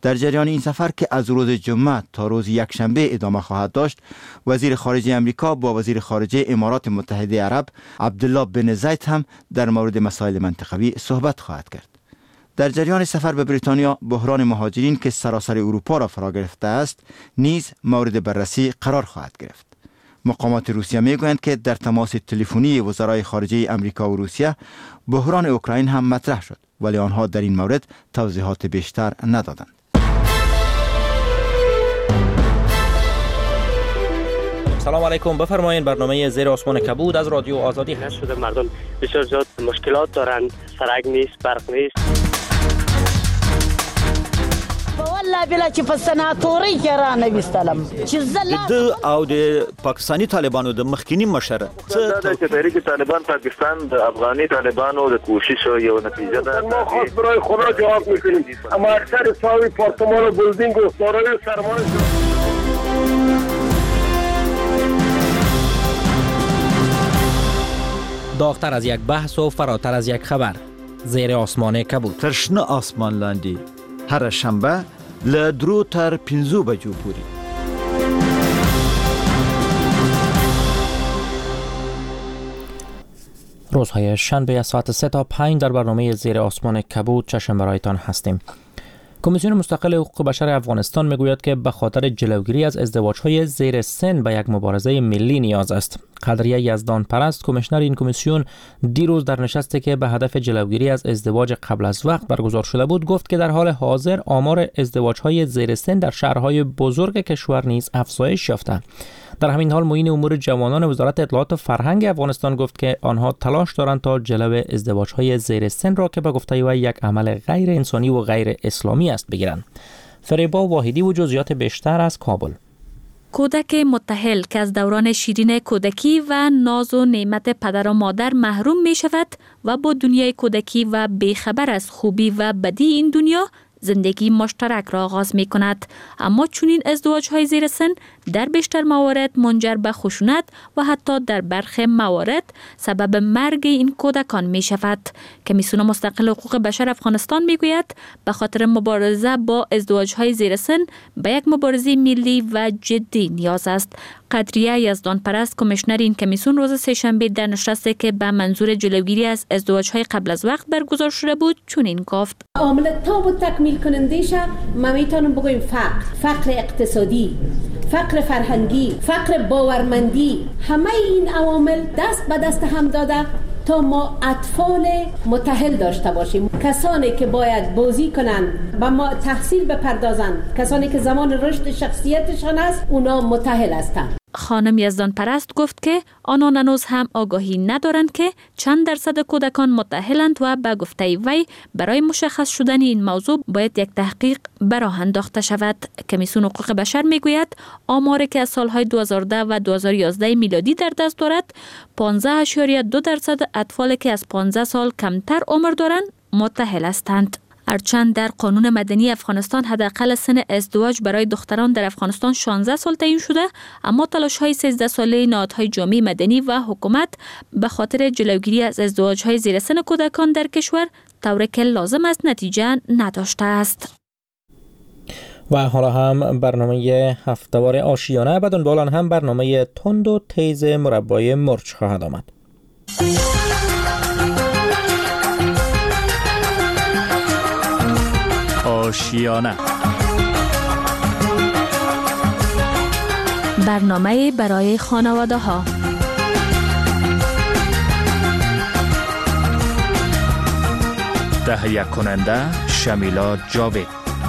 در جریان این سفر که از روز جمعه تا روز یکشنبه ادامه خواهد داشت، وزیر خارجه امریکا با وزیر خارجه امارات متحده عرب عبدالله بن زید هم در مورد مسائل منطقوی صحبت خواهد کرد. در جریان سفر به بریتانیا، بحران مهاجرین که سراسر اروپا را فرا گرفته است نیز مورد بررسی قرار خواهد گرفت. مقامات روسیه میگویند که در تماس تلفنی وزرای خارجه امریکا و روسیه بحران اوکراین هم مطرح شد، ولی آنها در این مورد توضیحات بیشتر ندادند. سلام علیکم، بفرمایید. برنامه زیر آسمان کبود از رادیو آزادی هست. شده مردم بسیار زیاد مشکلات دارند، سرک نیست، برق نیست. والله بلا چې په سناتوري کې را نه وستلم چې د او د پاکستانی طالبانو د مخکینی مشره څه چې تحریک طالبان پاکستان د افغاني طالبانو د کوشش یو نتیجه ده. ما خاص برای خدا جواب میکنیم، اما اکثر ساوی پارتمان و بلدینگ و دارای سرمایه داغتر از یک بحث و فراتر از یک خبر. زیر آسمان کبود. ترشنه آسمان لاندی هر شنبه ل درو تر پنځو بجو پورې. روزهای شنبه از ساعت سه تا پنج در برنامه زیر آسمان کبود چشم برایتان هستیم. کمیسیون مستقل حقوق بشر افغانستان میگوید که به خاطر جلوگیری از ازدواج‌های زیر سن به یک مبارزه ملی نیاز است. قدریه یزدان پرست، کمیشنر این کمیسیون، دیروز در نشستی که به هدف جلوگیری از ازدواج قبل از وقت برگزار شده بود گفت که در حال حاضر آمار ازدواج‌های زیر سن در شهرهای بزرگ کشور نیز افزایش یافته. در همین حال معین امور جوانان وزارت اطلاعات و فرهنگ افغانستان گفت که آنها تلاش دارند تا جلو ازدواج‌های زیر سن را که به گفته او یک عمل غیر انسانی و غیر اسلامی است بگیرند. فریبا واحدی و جزئیات بیشتر از کابل. کودک متأهل که از دوران شیرین کودکی و ناز و نعمت پدر و مادر محروم می شود و با دنیای کودکی و بیخبر از خوبی و بدی این دنیا زندگی مشترک را آغاز می کند. اما چنین ازدواج های زیر سن در بیشتر موارد منجر به خشونت و حتی در برخی موارد سبب مرگ این کودکان می شود. کمیسیون مستقل حقوق بشر افغانستان می گوید به خاطر مبارزه با ازدواج های زیر سن به یک مبارزه ملی و جدی نیاز است. قدریه یزدان پرست، کمیشنر این کمیسیون، روز سه‌شنبه در نشستی که به منظور جلوگیری از ازدواج های قبل از وقت برگزار شده بود چنین گفت: عامل تاب و تکمیل کننده‌اش ما میتونیم بگوییم فقر، فقر اقتصادی، فقر فرهنگی، فقر باورمندی، همه این عوامل دست به دست هم داده تا ما اطفال متأهل داشته باشیم. کسانی که باید بازی کنند و ما تحصیل بپردازند، کسانی که زمان رشد شخصیتشان است، اونا متأهل هستند. خانم یزدان پرست گفت که آنان هنوز هم آگاهی ندارند که چند درصد کودکان متأهلند و به گفته وی برای مشخص شدن این موضوع باید یک تحقیق به راه انداخته شود. کمیسیون حقوق بشر میگوید آماری که از سالهای دو هزار و ده و دو هزار و یازده میلادی در دست دارد، پانزده اشاریه دو درصد اطفال که از پانزده سال کمتر عمر دارند متأهل هستند. هرچند در قانون مدنی افغانستان حداقل سن ازدواج برای دختران در افغانستان شانزده سال تعیین شده، اما تلاش‌های سیزده ساله نهادهای جامعه مدنی و حکومت به خاطر جلوگیری از ازدواج‌های زیر سن کودکان در کشور طوری که لازم است نتیجه نداشته است. و حالا هم برنامه هفته‌وار آشیانه، به دنبال آن هم برنامه تند و تیز مربای مرچ خواهد آمد. آشیانه، برنامه برای خانواده ها. تهیه کننده شمیلا جاوید.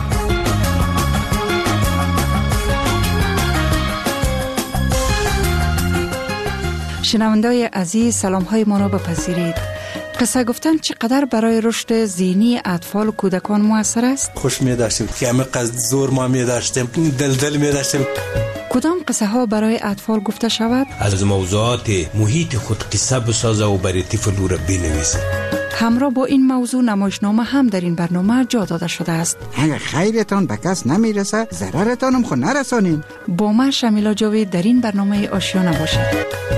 شنونده‌های عزیز، سلام های ما را بپذیرید. قصه گفتن چقدر برای رشد ذهنی اطفال و کودکان موثر است؟ خوش می داشتیم که همه قصد زور ما می داشتیم، دل دل می داشتیم. کدام قصه ها برای اطفال گفته شود؟ از موضوعات محیط خود قصه بسازه و برای طفل او را بنویسه. همراه با این موضوع نمایشنامه هم در این برنامه جا داده شده است. اگر خیرتان به کس نمیرسه، ضررتان هم خود نرسانین. با من شمیلا جاوید در این برنامه آشیانه باشید.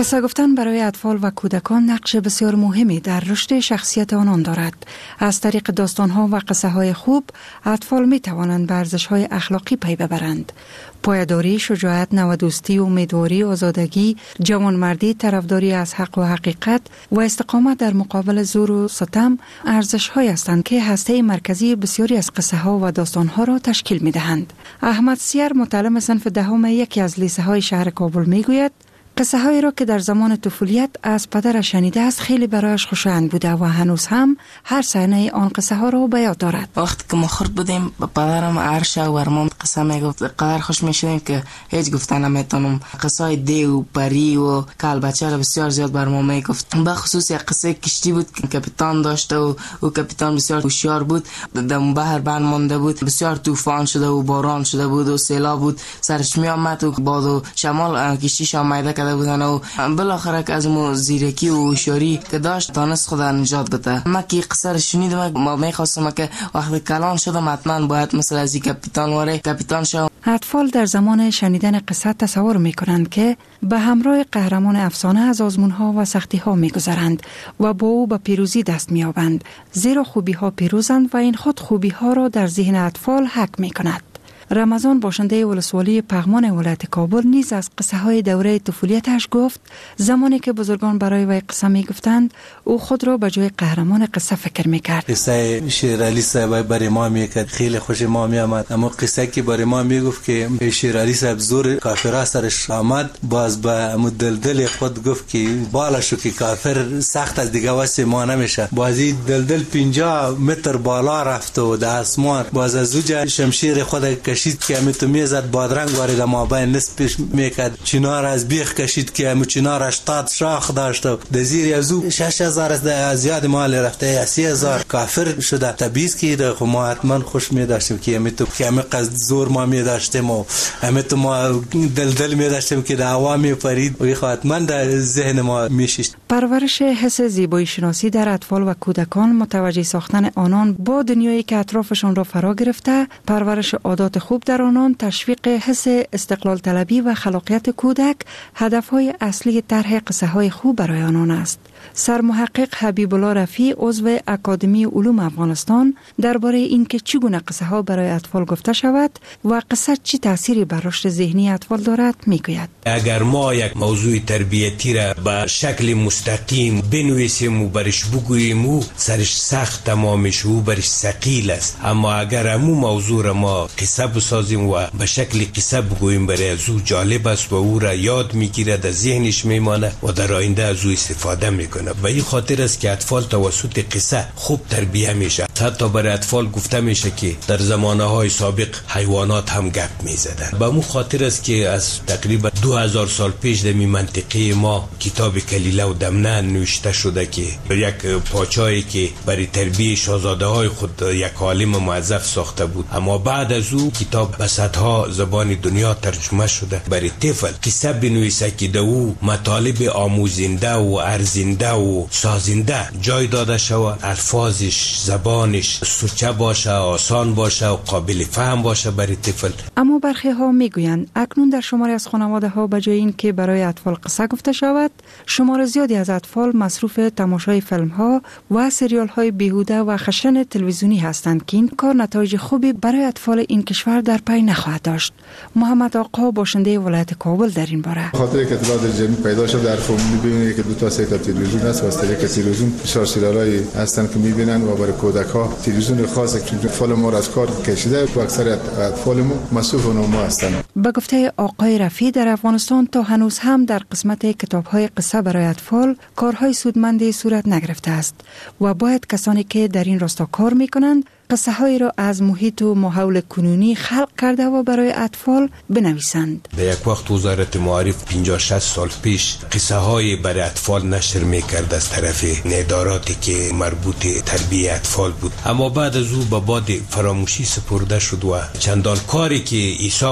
قصه گفتن برای اطفال و کودکان نقش بسیار مهمی در رشد شخصیت آنان دارد. از طریق داستان‌ها و قصه‌های خوب اطفال می توانند به ارزش‌های اخلاقی پی ببرند. پایداری، شجاعت، نودوستی، امیدواری، آزادگی، جوانمردی، طرفداری از حق و حقیقت و استقامت در مقابل زور و ستم ارزش‌هایی هستند که هسته مرکزی بسیاری از قصه‌ها و داستان‌ها را تشکیل می‌دهند. احمد سیر، متعلم صنف دهم یکی از لیسه‌های شهر کابل می‌گوید قصه هایی را که در زمان طفولیت از پدرش شنیده است خیلی برایش خوشایند بوده و هنوز هم هر صحنه آن قصه ها را به یاد دارد. وقتی که ما خرد بودیم پدرم هر شب برام قصه میگفت. قدر خوش میشدیم که هیچ گفتن نمیتونم. قصه های دی و پری و کل بچه را بسیار زیاد برام میگفت. به خصوص یک قصه کشتی بود که کاپیتان داشته و او کاپیتان بسیار هوشیار بود. در بحر بند مانده بود. بسیار طوفان شده و باران شده بود و سیلاب بود. سرش می آمد و باد و شمال کشتیش آمده بودن و بالاخره که از مو زیرکی و هوشیاری که داشت تانست خود نجات بده. ما که قصه رو شنیدم ما میخواستم که وقتی کلان شدم حتما باید مثل از کاپیتان واره کاپیتان شوم. اطفال در زمان شنیدن قصه تصور میکنند که به همراه قهرمان افسانه از آزمونها و سختیها میگذرند و با او به پیروزی دست مییابند، زیرا خوبیها پیروزند و این خود خوبیها را در ذهن اطفال حک میکند. رمضان، باشنده ولسوالی پغمان ولایت کابل، نیز از قصه های دوره طفولیتش گفت زمانی که بزرگان برای وی قصه می گفتند او خود را به جای قهرمان قصه فکر می کرد. قصه شیرالی صاحب برای ما می کرد خیلی خوش ما می آمد، اما قصه که برای ما می گفت که شیرالی صاحب زور کافر سرش آمد، باز به مدلدل خود گفت که بالاشو که کافر سخت از دیگه واسه ما نمیشه. بازی دلدل پنجاه متر بالا رفت و در اسمان، باز از اوج شمشیر خود کشید که همه تو میزد بادرنگ وارد ما بین نصفش میکرد. چنار از بیخ کشید که همه چنار هشتاد شاخ داشت و دزیر از او شش هزار از یاد مال رفته سی هزار کافر شده. تبیز که ده ما حتما خوش می داشتیم که همه تو که همه قصد زور ما می داشتیم و همه تو ما دلدل می داشتیم که ده هوا می پرید و حتما در ذهن ما میشید. پرورش حس زیبایی شناسی در اطفال و کودکان، متوجه ساختن آنان با دنیایی که اطرافشان را فرا گرفته، پرورش عادات خوب در آنان، تشویق حس استقلال طلبی و خلاقیت کودک هدفهای اصلی طرح قصه های خوب برای آنان است. سرمحقق حبیب الله رفیع، عضو اکادمی علوم افغانستان، درباره اینکه چگونه قصه ها برای اطفال گفته شود و قصه چه تأثیری بر رشد ذهنی اطفال دارد میگوید. اگر ما یک موضوع تربیتی را به شکل مستقیم بنویسیم و برش بگوییم او سرش سخت تمامش و برش ثقیل است، اما اگر همون موضوع را ما قصه بسازیم و به شکل قصه بگوییم برای از او جالب است و او را یاد میگیره، در ذهنش میمانه و در آینده از او استفاده میکنه. و این خاطر است که اطفال توسط قصه خوب تربیه میشه. حتی برای اطفال گفته میشه که در زمانه های سابق حیوانات هم گپ میزدن. به مو خاطر است که از تقریبا دو هزار سال پیش در می منطقه ما کتاب کلیله و دمنه نوشته شده که یک پاچایی که برای تربیه شاهزاده های خود یک عالم موظف ساخته بود، اما بعد از او کتاب به صدها زبان دنیا ترجمه شده. برای طفل قصه بنویسه که در او مطالب آموزنده و ارزنده و سازنده جای داده شود، الفاظش زبانش سوچه باشه، آسان باشه و قابل فهم باشه برای طفل. اما برخی ها میگویند اکنون در شماری از خانواده ها به جای این که برای اطفال قصه گفته شود، شمار زیادی از اطفال مصروف تماشای فیلم ها و سریال های بیهوده و خشن تلویزیونی هستند که این کار نتایج خوبی برای اطفال این کشور در پی نخواهد داشت. محمد آقا، باشنده ولایت کابل، در این باره خاطر که اطلاعات جمعی پیدا شد در فیلم می‌بینید که دو تا سه تا تلویزیون است و از طریق تلویزیون سریالایی هستند که می‌بینن و برای کودک‌ها تلویزیون خاصه که فیلم ما از کار کشیده و اکثر اطفال ما مصروف اونها هستند. به گفته آقای رفیع، در افغانستان تا هنوز هم در قسمت کتاب‌های قصه برای اطفال کارهای سودمندی صورت نگرفته است و باید کسانی که در این راستا کار می‌کنند قصه هایی را از محیط و ماحول کنونی خلق کرده و برای اطفال بنویسند. در یک وقت وزارت معارف پنجاه شصت سال پیش قصه های برای اطفال نشر میکرد از طرف نداراتی که مربوط تربیه اطفال بود، اما بعد از او به باد فراموشی سپرده شد و چندان کاری که حساب شود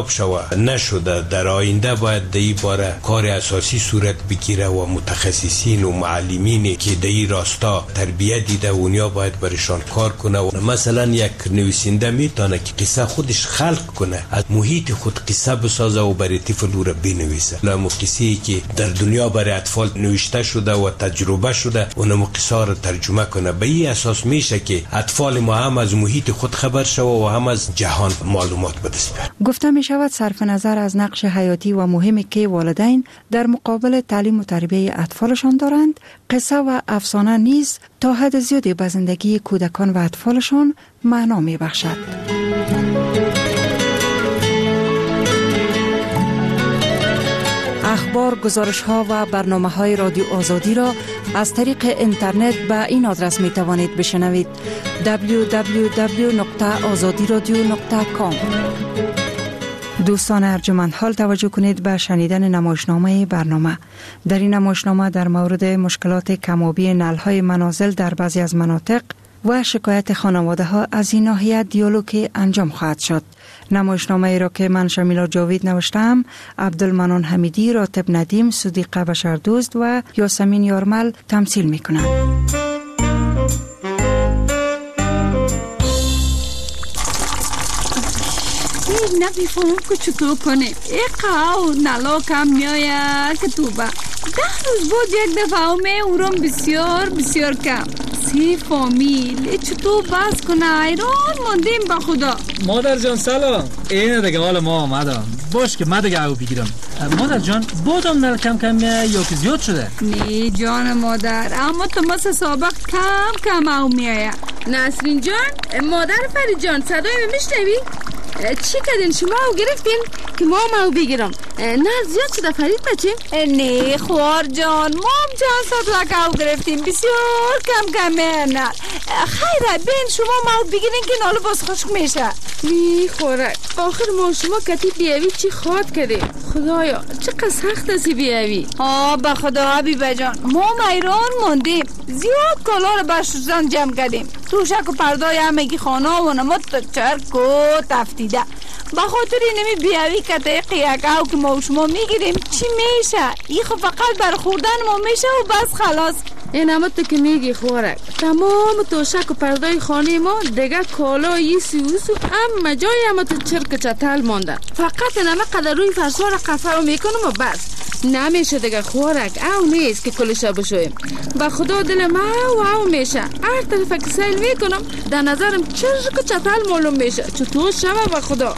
نشده. در آینده باید در این باره کار اساسی صورت بگیره و متخصصین و معلمینی که در این راستا تربیت دیده اونیا باید برشان کار کنه. و مثلا یک نویسنده میتونه که قصه خودش خلق کنه، از محیط خود قصه بسازه و برای طفل او را بنویسه. لامو قصه‌ای که در دنیا برای اطفال نوشته شده و تجربه شده اونم قصه را ترجمه کنه. به این اساس میشه که اطفال ما هم از محیط خود خبر شوه و هم از جهان معلومات به دست بیاره. گفته می شود صرف نظر از نقش حیاتی و مهمی که والدین در مقابل تعلیم و تربیت اطفالشان دارند، قصه و افسانه نیز تا حد زیادی به زندگی کودکان و اطفالشان معنا می بخشد. اخبار، گزارش ها و برنامه های رادیو آزادی را از طریق اینترنت به این آدرس می توانید بشنوید: دبلیو دبلیو دبلیو نقطه آزادی رادیو نقطه کام. دوستان ارجمند، حال توجه کنید به شنیدن نمایشنامه برنامه. در این نمایشنامه در مورد مشکلات کم‌آبی نل‌های منازل در بعضی از مناطق و شکایت خانواده ها از این ناحیه دیالوگ انجام خواهد شد. نمایشنامه ای را که من شمیلا جاوید نوشتم، عبدالمنان حمیدی، راتب ندیم، صدیقه بشردوست و یاسمین یارمل تمثیل می کنند. نمیفهم که چطور کنه. ای قاو نلا کم میاید که تو با ده روز بود یک دفعه اومه اورم بسیار بسیار کم. سی فامیل چطور بس کنه؟ ایران ماندیم با خدا. مادر جان سلام. اینه دیگه حال ما آمدم. باش که من دیگه او بگیرم. مادر جان بودم نل کم کم یا که زیاد شده؟ نه جان مادر، اما تو مثل سابق کم کم او میاید. نسرین جان، مادر فرید جان، صدای میشنوی؟ چی کردین شما او گرفتین که ما هم او بگیرم؟ نه زیاد شده فرید بچه؟ نه خوار جان، ما هم چند صد لک او گرفتیم، بسیار کم کم نه. خیره بین شما ما او بگیرین که نالو باز خشک میشه. می خوره آخر ما شما کتی بیاوی چی خواد کرده؟ خدایا چقدر سخت هستی بیاوی. آه به خدا حبیبه جان، ما ایران موندیم، زیاد کالا رو بشوزن جمع کردیم، توشک و پردای همگی خانه و نمت چرک و تفتیده. با خاطر نمی بیاوی کته قیقه که ما شما میگیریم چی میشه؟ ای خب فقط بر خوردن ما میشه و بس خلاص. این همه تو که میگی خورک، تمام توشک و پردای خانه ما دیگه کالا یسی ویسو اما جای همه تو چرک چتل مانده. فقط نمه قدر روی فرسوار قفه رو میکنم و بس. نمیشه دیگه خورک، او نیست که کلشه بشویم. با خدا دل ما او او میشه، هر طرف که سیل میکنم در نظرم چرک و چتل معلوم میشه. چطور شما با خدا؟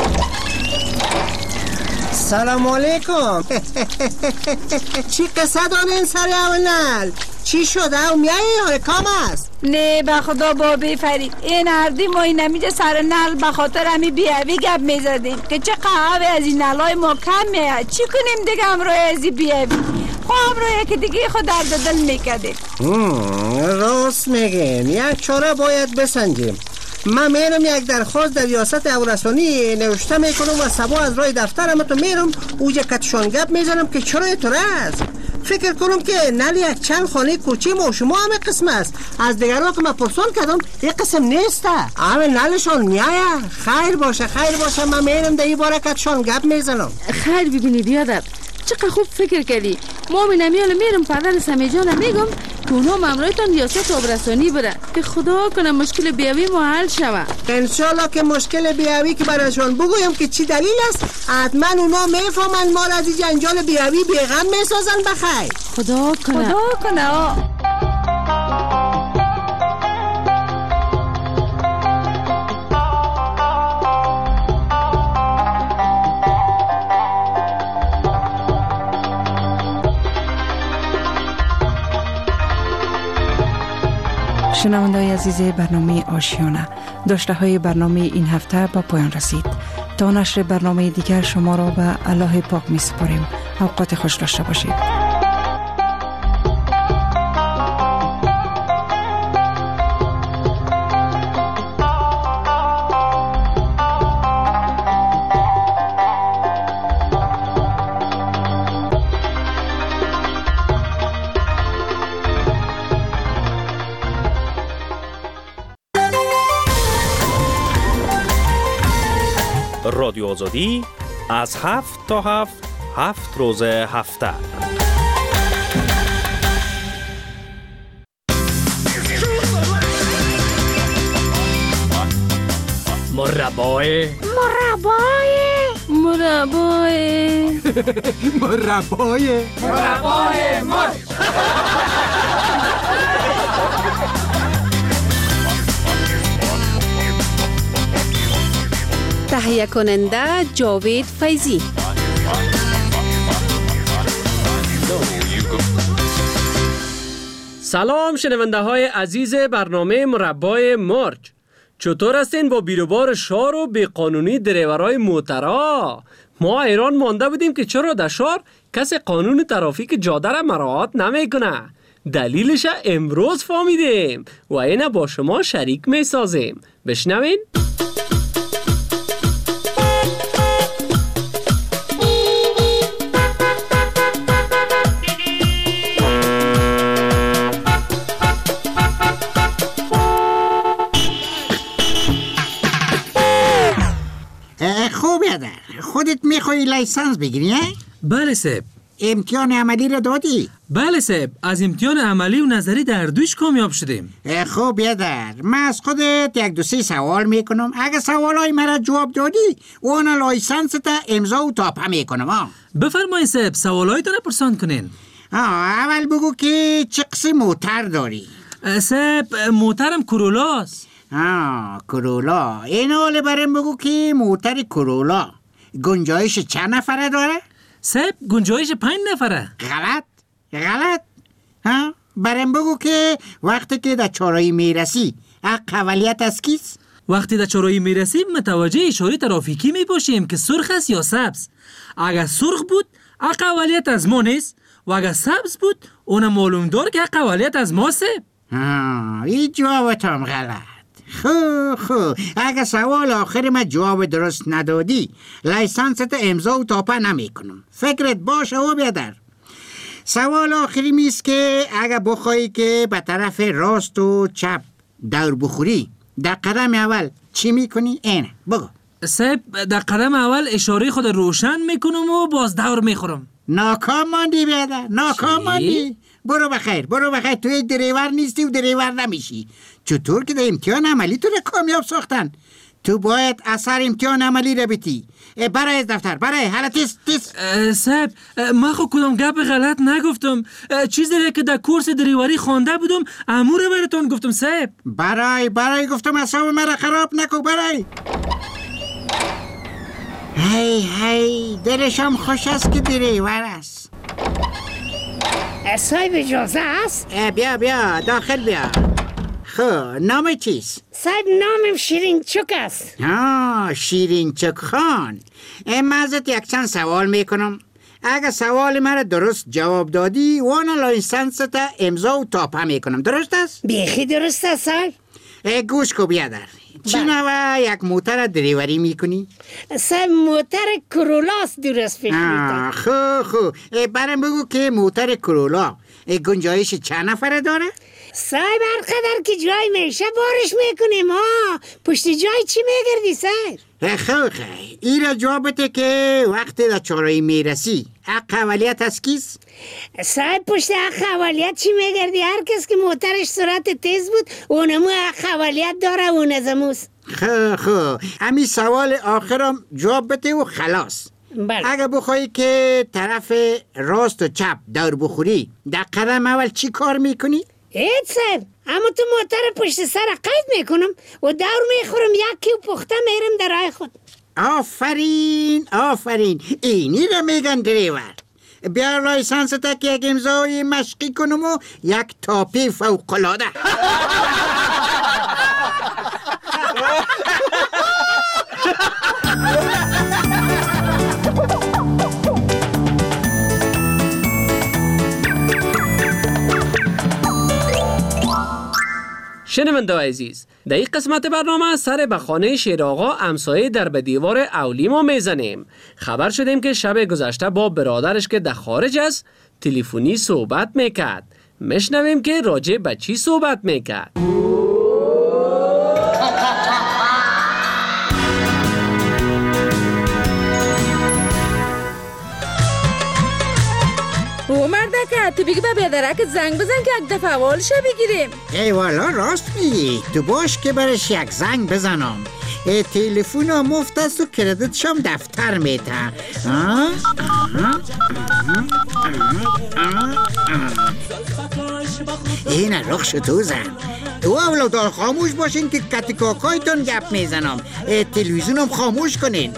سلام علیکم. چی قصه دانین سر اولنال؟ چی شده او میایی یا کام است؟ نه به خدا بابی فرید، این هردی ما این نمیده سر نل به خاطر همی بیاوی گپ میزدیم که چه قهوه از این نلای ما کم میاد. چی کنیم دیگه امروی از این بیاوی؟ خواه امروی که دیگه خود درد دل میکردیم. راست میگین، یک چاره باید بسنجیم. من میرم یک درخواست در ریاست اورسانی نوشته میکنم و سبا از رای دفترم تو میرم اوجه کتشان گپ میزنم که چرا طور است. فکر کنم که نل یک چند خانه کوچی ما شما همه قسم است. از دیگرها که من پرسان کردم یک قسم نیسته. همه نلشان میایه. خیر باشه خیر باشه، من میرم در این باره کتشان گپ میزنم. خیر ببینی بیادر، چقدر خوب فکر کردی. ما می نمیال میرم پدر سمی جانم میگم که اونا مامورایتان ریاست آبرسانی بره که خدا کنه مشکل بیاوی ما حل شوه. انشالله که مشکل بیاوی که برایشان بگویم که چی دلیل است، حتما اونا میفهمن ما را از این جنجال بیاوی بیغم میسازن. بخیر خدا کنه خدا کنه آه. شنونده‌های عزیز برنامه آشیانه، داشته های برنامه این هفته با پایان رسید. تا نشر برنامه دیگر شما را به الله پاک می سپاریم. اوقات خوش داشته باشید. رادیو آزادی از هفت تا هفت، هفت روز هفته. مربای مربای مربای مربای مربای مرد. تهیه کننده جاوید فیضی. سلام شنونده های عزیز برنامه مربای مرج. چطور هستین با بیروبار شار و بیقانونی دریورای موترا؟ ما ایران مانده بودیم که چرا در شار کسی قانون ترافیک جاده را مراعات نمیکنه. دلیلش امروز فهمیدیم و اینه با شما شریک می سازیم. بشنوین؟ خودت میخوای لایسنس بگیری؟ بله سب. امتحان عملی رو دادی؟ بله سب، از امتحان عملی و نظری در دویش کامیاب شدیم. خب بیادر، من از خودت یک دو سه سوال میکنم. اگه سوالای مرا جواب دادی اون لایسنس تا امضا و تاپه میکنم. بفرمایید سب، سوالای تو پرسان کنین. اول بگو که چه قسم موتر داری؟ سب، موترم کرولاست. آه کرولا. این حال برم بگو که موتر کرولا گنجایش چند نفره داره؟ سب، گنجایش پنج نفره. غلط غلط. ها برم بگو که وقتی که در چهارراهی میرسی حق اولیت از کیست؟ وقتی در چهارراهی میرسیم متوجه اشاره ترافیکی میباشیم که سرخ است یا سبز. اگر سرخ بود حق اولیت از ما نیست و اگر سبز بود اون معلوم دار که حق اولیت از ما. سب، ها این جوابت هم غلط. خو خو اگه سوال آخر ما جواب درست ندادی لایسنست امضا و تاپه نمی کنم. فکرت باشه و بیادر. سوال آخری میست که اگه بخوایی که به طرف راست و چپ دور بخوری در قدم اول چی میکنی؟ اینه بگو. سب، در قدم اول اشاره خود روشن میکنم و باز دور میخورم. ناکام ماندی بیادر، ناکام ماندی. برو بخیر برو بخیر، توی دریور نیستی و دریور نمیشی. چطور که در امتحان عملی تو را کامیاب ساختن؟ تو باید اثر امتحان عملی را بیتی. برای از دفتر برای حالا تیس تیس. سب، ما خود کدام گپ غلط نگفتم. چیزی که در کورس دریوری خوانده بودم امور براتون گفتم. سب، برای برای گفتم اصاب مرا خراب نکو. برای هی هی دلشم خوش است که دریور است. صاحب اجازه است؟ بیا بیا داخل بیا. خب نام چیست؟ صاحب نامم شیرین چک است. آه شیرین چک خان. من ازت یک چند سوال میکنم. اگه سوال مرا درست جواب دادی وانا لایسنس تا امضا و تاپه میکنم. درست است؟ بیخی درست است صاحب. گوش کو بیادر. چی نوع یک موتر دریوری میکنی؟ صاحب موتر کرولاست درست فکر میکنم. خو خو برم بگو که موتر کرولا گنجایش چند نفره داره؟ صاحب هر قدر که جای میشه بارش میکنیم. ها پشت جای چی میگردی صاحب؟ خو خو این را جوابته که وقتی در چهارراهی میرسی حق اولیت از کیست؟ صاحب پشت حق اولیت چی میگردی؟ هر کس که موترش سرعت تیز بود اونمو حق اولیت داره اون از اموز. خو خو همین سوال آخرم جواب بده و خلاص. بله. اگه بخوایی که طرف راست و چپ دور بخوری در قدم اول چی کار میکنی؟ هیچ صاحب، اما تو موتر پشت سر قید میکنم و دور میخورم یکی و پخته میرم در راه خود. آفرین آفرین، اینی رو میگن دریور. بیا لایسنس تا که یک امضای مشقی کنم و یک تاپی فوق‌العاده. شنونده عزیز، در این قسمت برنامه سر به خانه شیر آقا امسایه در به دیوار اولی ما میزنیم. خبر شدیم که شب گذشته با برادرش که در خارج است تلفنی صحبت میکرد. میشنویم که راجع به چی صحبت میکرد. بگی به بیادرک زنگ بزن که یک دفعه اولش بگیریم. ای والا راست میگی. تو باش که برش یک زنگ بزنم. تلفن ها مفت است و کردیتش هم دفتر میته. این رخش تو زن. تو اولادان خاموش باشین که کتی کاکایتون گپ میزنم. تلویزیونم خاموش کنین.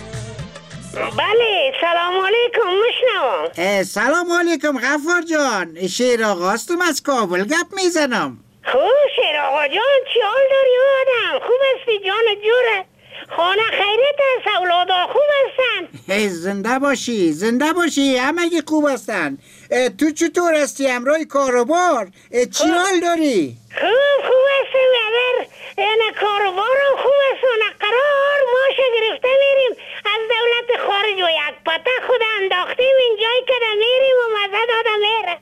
بله سلام علیکم مشنوم. سلام علیکم غفار جان. شیر آقاستم از کابل گپ میزنم. خوب شیر آقا جان چی حال داری آدم؟ خوب هستی جان جوره؟ خانه خیرت است؟ اولادا خوب هستن؟ زنده باشی زنده باشی همه خوب هستن. تو چطور هستی همراه کاروبار؟ چی حال داری؟ خوب خوب هستم اگر این کاروبارم خوب است و قرار ماشه گرفته میریم از دولت خارج و یک پته خود انداختیم اینجایی که میریم و مزه داده میره.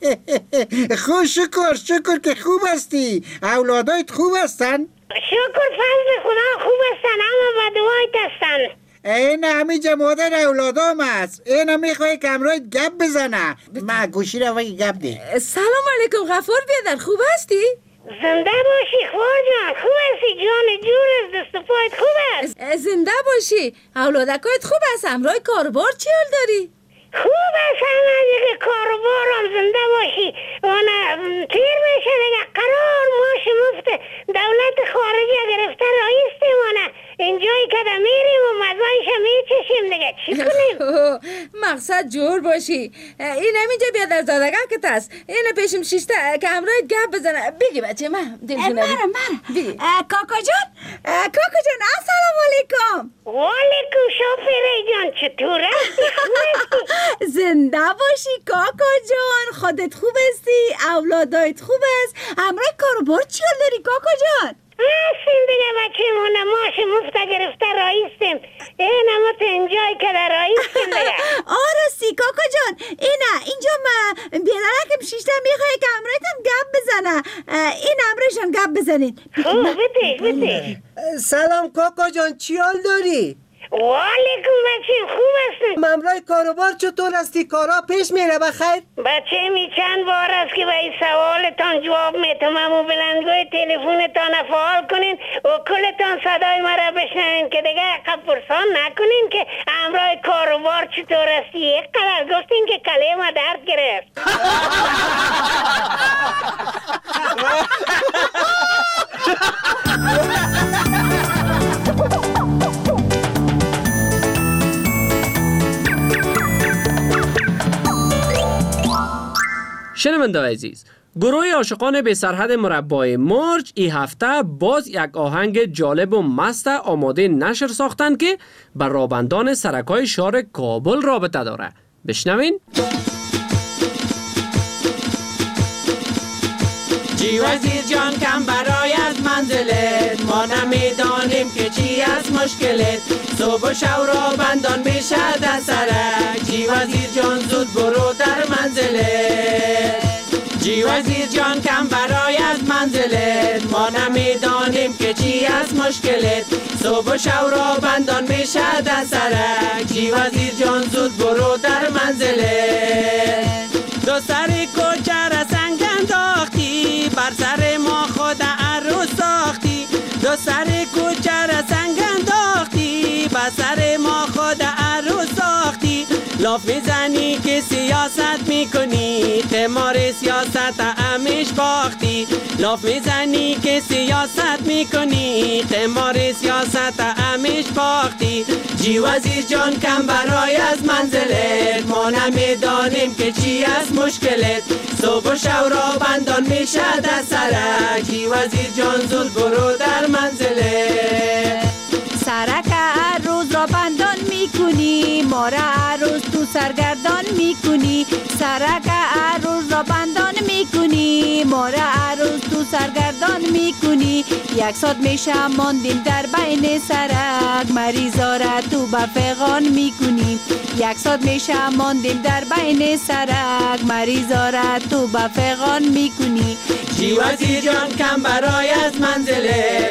خوب شکر شکر که خوب هستی. اولادایت خوب هستن؟ شکر فضل خدا خوب هستن اما با دعایت هستن. این همیجا مادر اولادام هست. این هم میخواه که همراهت گپ بزنه. ما گوشی رو وقتی گپ دی. سلام علیکم غفور بیادر خوب هستی؟ زنده باشی خوار جان. خوب هستی جان جور از دست پایت خوب است. زنده باشی. اولادکایت خوب هست. همراه کاربار چی حال داری؟ خوب است همه دیگه کاروبارم زنده باشی. اونه تیر میشه دیگه قرار ماش مفت دولت خارجی گرفته رئیس دیمانه اینجایی که دا میریم و مزایش میچشیم دیگه چی کنیم؟ مقصد جور باشی. این همینجا بیادر زادگه که تست. این پیشم شیشته که همراهت گپ بزنه. بگی بچه من مرم مرم کاکا جان کاکا جان السلام علیکم. وعلیکم شافره جان چطور هستی؟ زنده باشی کاکا جان. خودت خوب هستی؟ اولادایت خوب است؟ همراه کاروبار چی حال داری کاکا جان؟ هستیم دیگه بچه مونه ماش مفته گرفته رئیسیم. این همه تو اینجایی که در رئیسیم دیگه. آرستی کاکا جان. اینه اینجا ما بیادرکم شیشته میخواه که همراهتم گپ بزنه. این همراهشان گپ بزنین. خوب بتیش بتیش. سلام کاکا جان چی حال داری؟ والیکم بچه خوب هستن. ممرای کاروبار چطور هستی؟ کارا پیش میره بخیر؟ بچه می چند بار است که به این سوالتان جواب میتونم و بلندگوی تلفونتان فعال کنین و کلتان صدای مرا بشنوین که دیگه عقب پرسان نکنین که امرای کاروبار چطور هستی. یک قدر گفتین که کله ما درد گرفت. شنونده عزیز، گروه عاشقان بی سرحد مربای مارج این هفته باز یک آهنگ جالب و مست آماده نشر ساختند که بر رابندان سرکای شهر کابل رابطه داره. بشنوین. جی وزیر جان کم برای از منزلت، ما نمیدانیم که چی از مشکلت. صبح و شب را بندان میشه در سرک، جی وزیر جان زود برو در منزلت. جی وزیر جان کم برای از منزلت، ما نمیدانیم که چی از مشکلت. صبح و شب را بندان میشه در سرک، جی وزیر جان زود برو در منزلت. دو سر کوچه را سنگ انداختی، بر سر ما خود عروس ساختی. دو سر کوچه را سنگ انداختی، بر سر ما خود عروس ساختی. لاف میزنی که سیاست میکنی، قمار سیاست همیش باختی. لاف میزنی که سیاست میکنی، قمار سیاست همیش باختی. جی وزیر جان کم برای از منزلت، ما نمیدانیم که چی از مشکلت. صبح و شب را بندان میشه در سرک، جی وزیر جان زود برو در منزلت. سرک هر روز را بندان میکنی، ما را هر روز تو سرگردان میکنی. سرک هر روز را بندان میکنی، ما را هر روز تو سرگردان میکنی. یک ساعت میشه ماندیم در بین سرک، مریضا را تو بفغان میکنی. یک ساعت میشه ماندیم در بین سرک، مریضا را تو بفغان میکنی. جی وزیر جان کم برای از منزلت،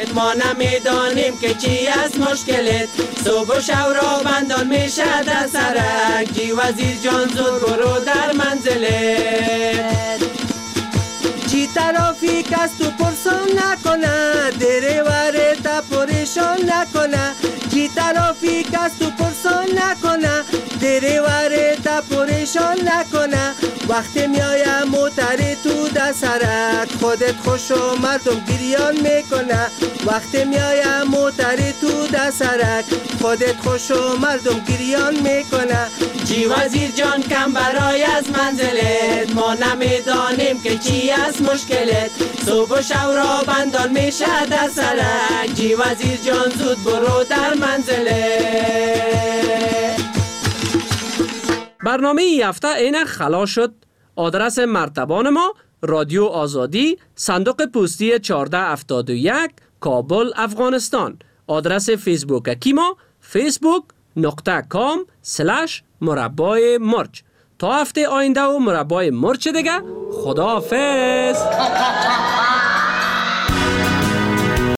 ما نمیدانیم که چی از مشکلت. صبح و شب را بندان میشه در سرک، جی وزیر جان زود برو در منزلت. چی ترافیک است تو پرسان نکنه، دریوره تا پریشان نکنه. چی ترافیک است تو پرسان نکنه، دریوره تا پریشان نکنه. وقتی میایم موتری تو در سرک، خودت خوش و مردم گریان میکنه. وقتی میایم موتری تو در سرک، خودت خوش و مردم گریان میکنه. جی وزیر جان کم برای از منزلت، ما نمیدانیم که چی از مشکلت. صبح و شب را بندان میشه در سرک، جی وزیر جان زود برو در منزلت. برنامه ای هفته اینک خلاص شد. آدرس مرتبان ما رادیو آزادی، صندوق پستی چهارده هفتاد و یک، کابل، افغانستان. آدرس فیسبوک کی ما فیسبوک نقطه کام سلش مربای مرچ. تا هفته آینده و مربای مرچ دیگه، خداحافظ.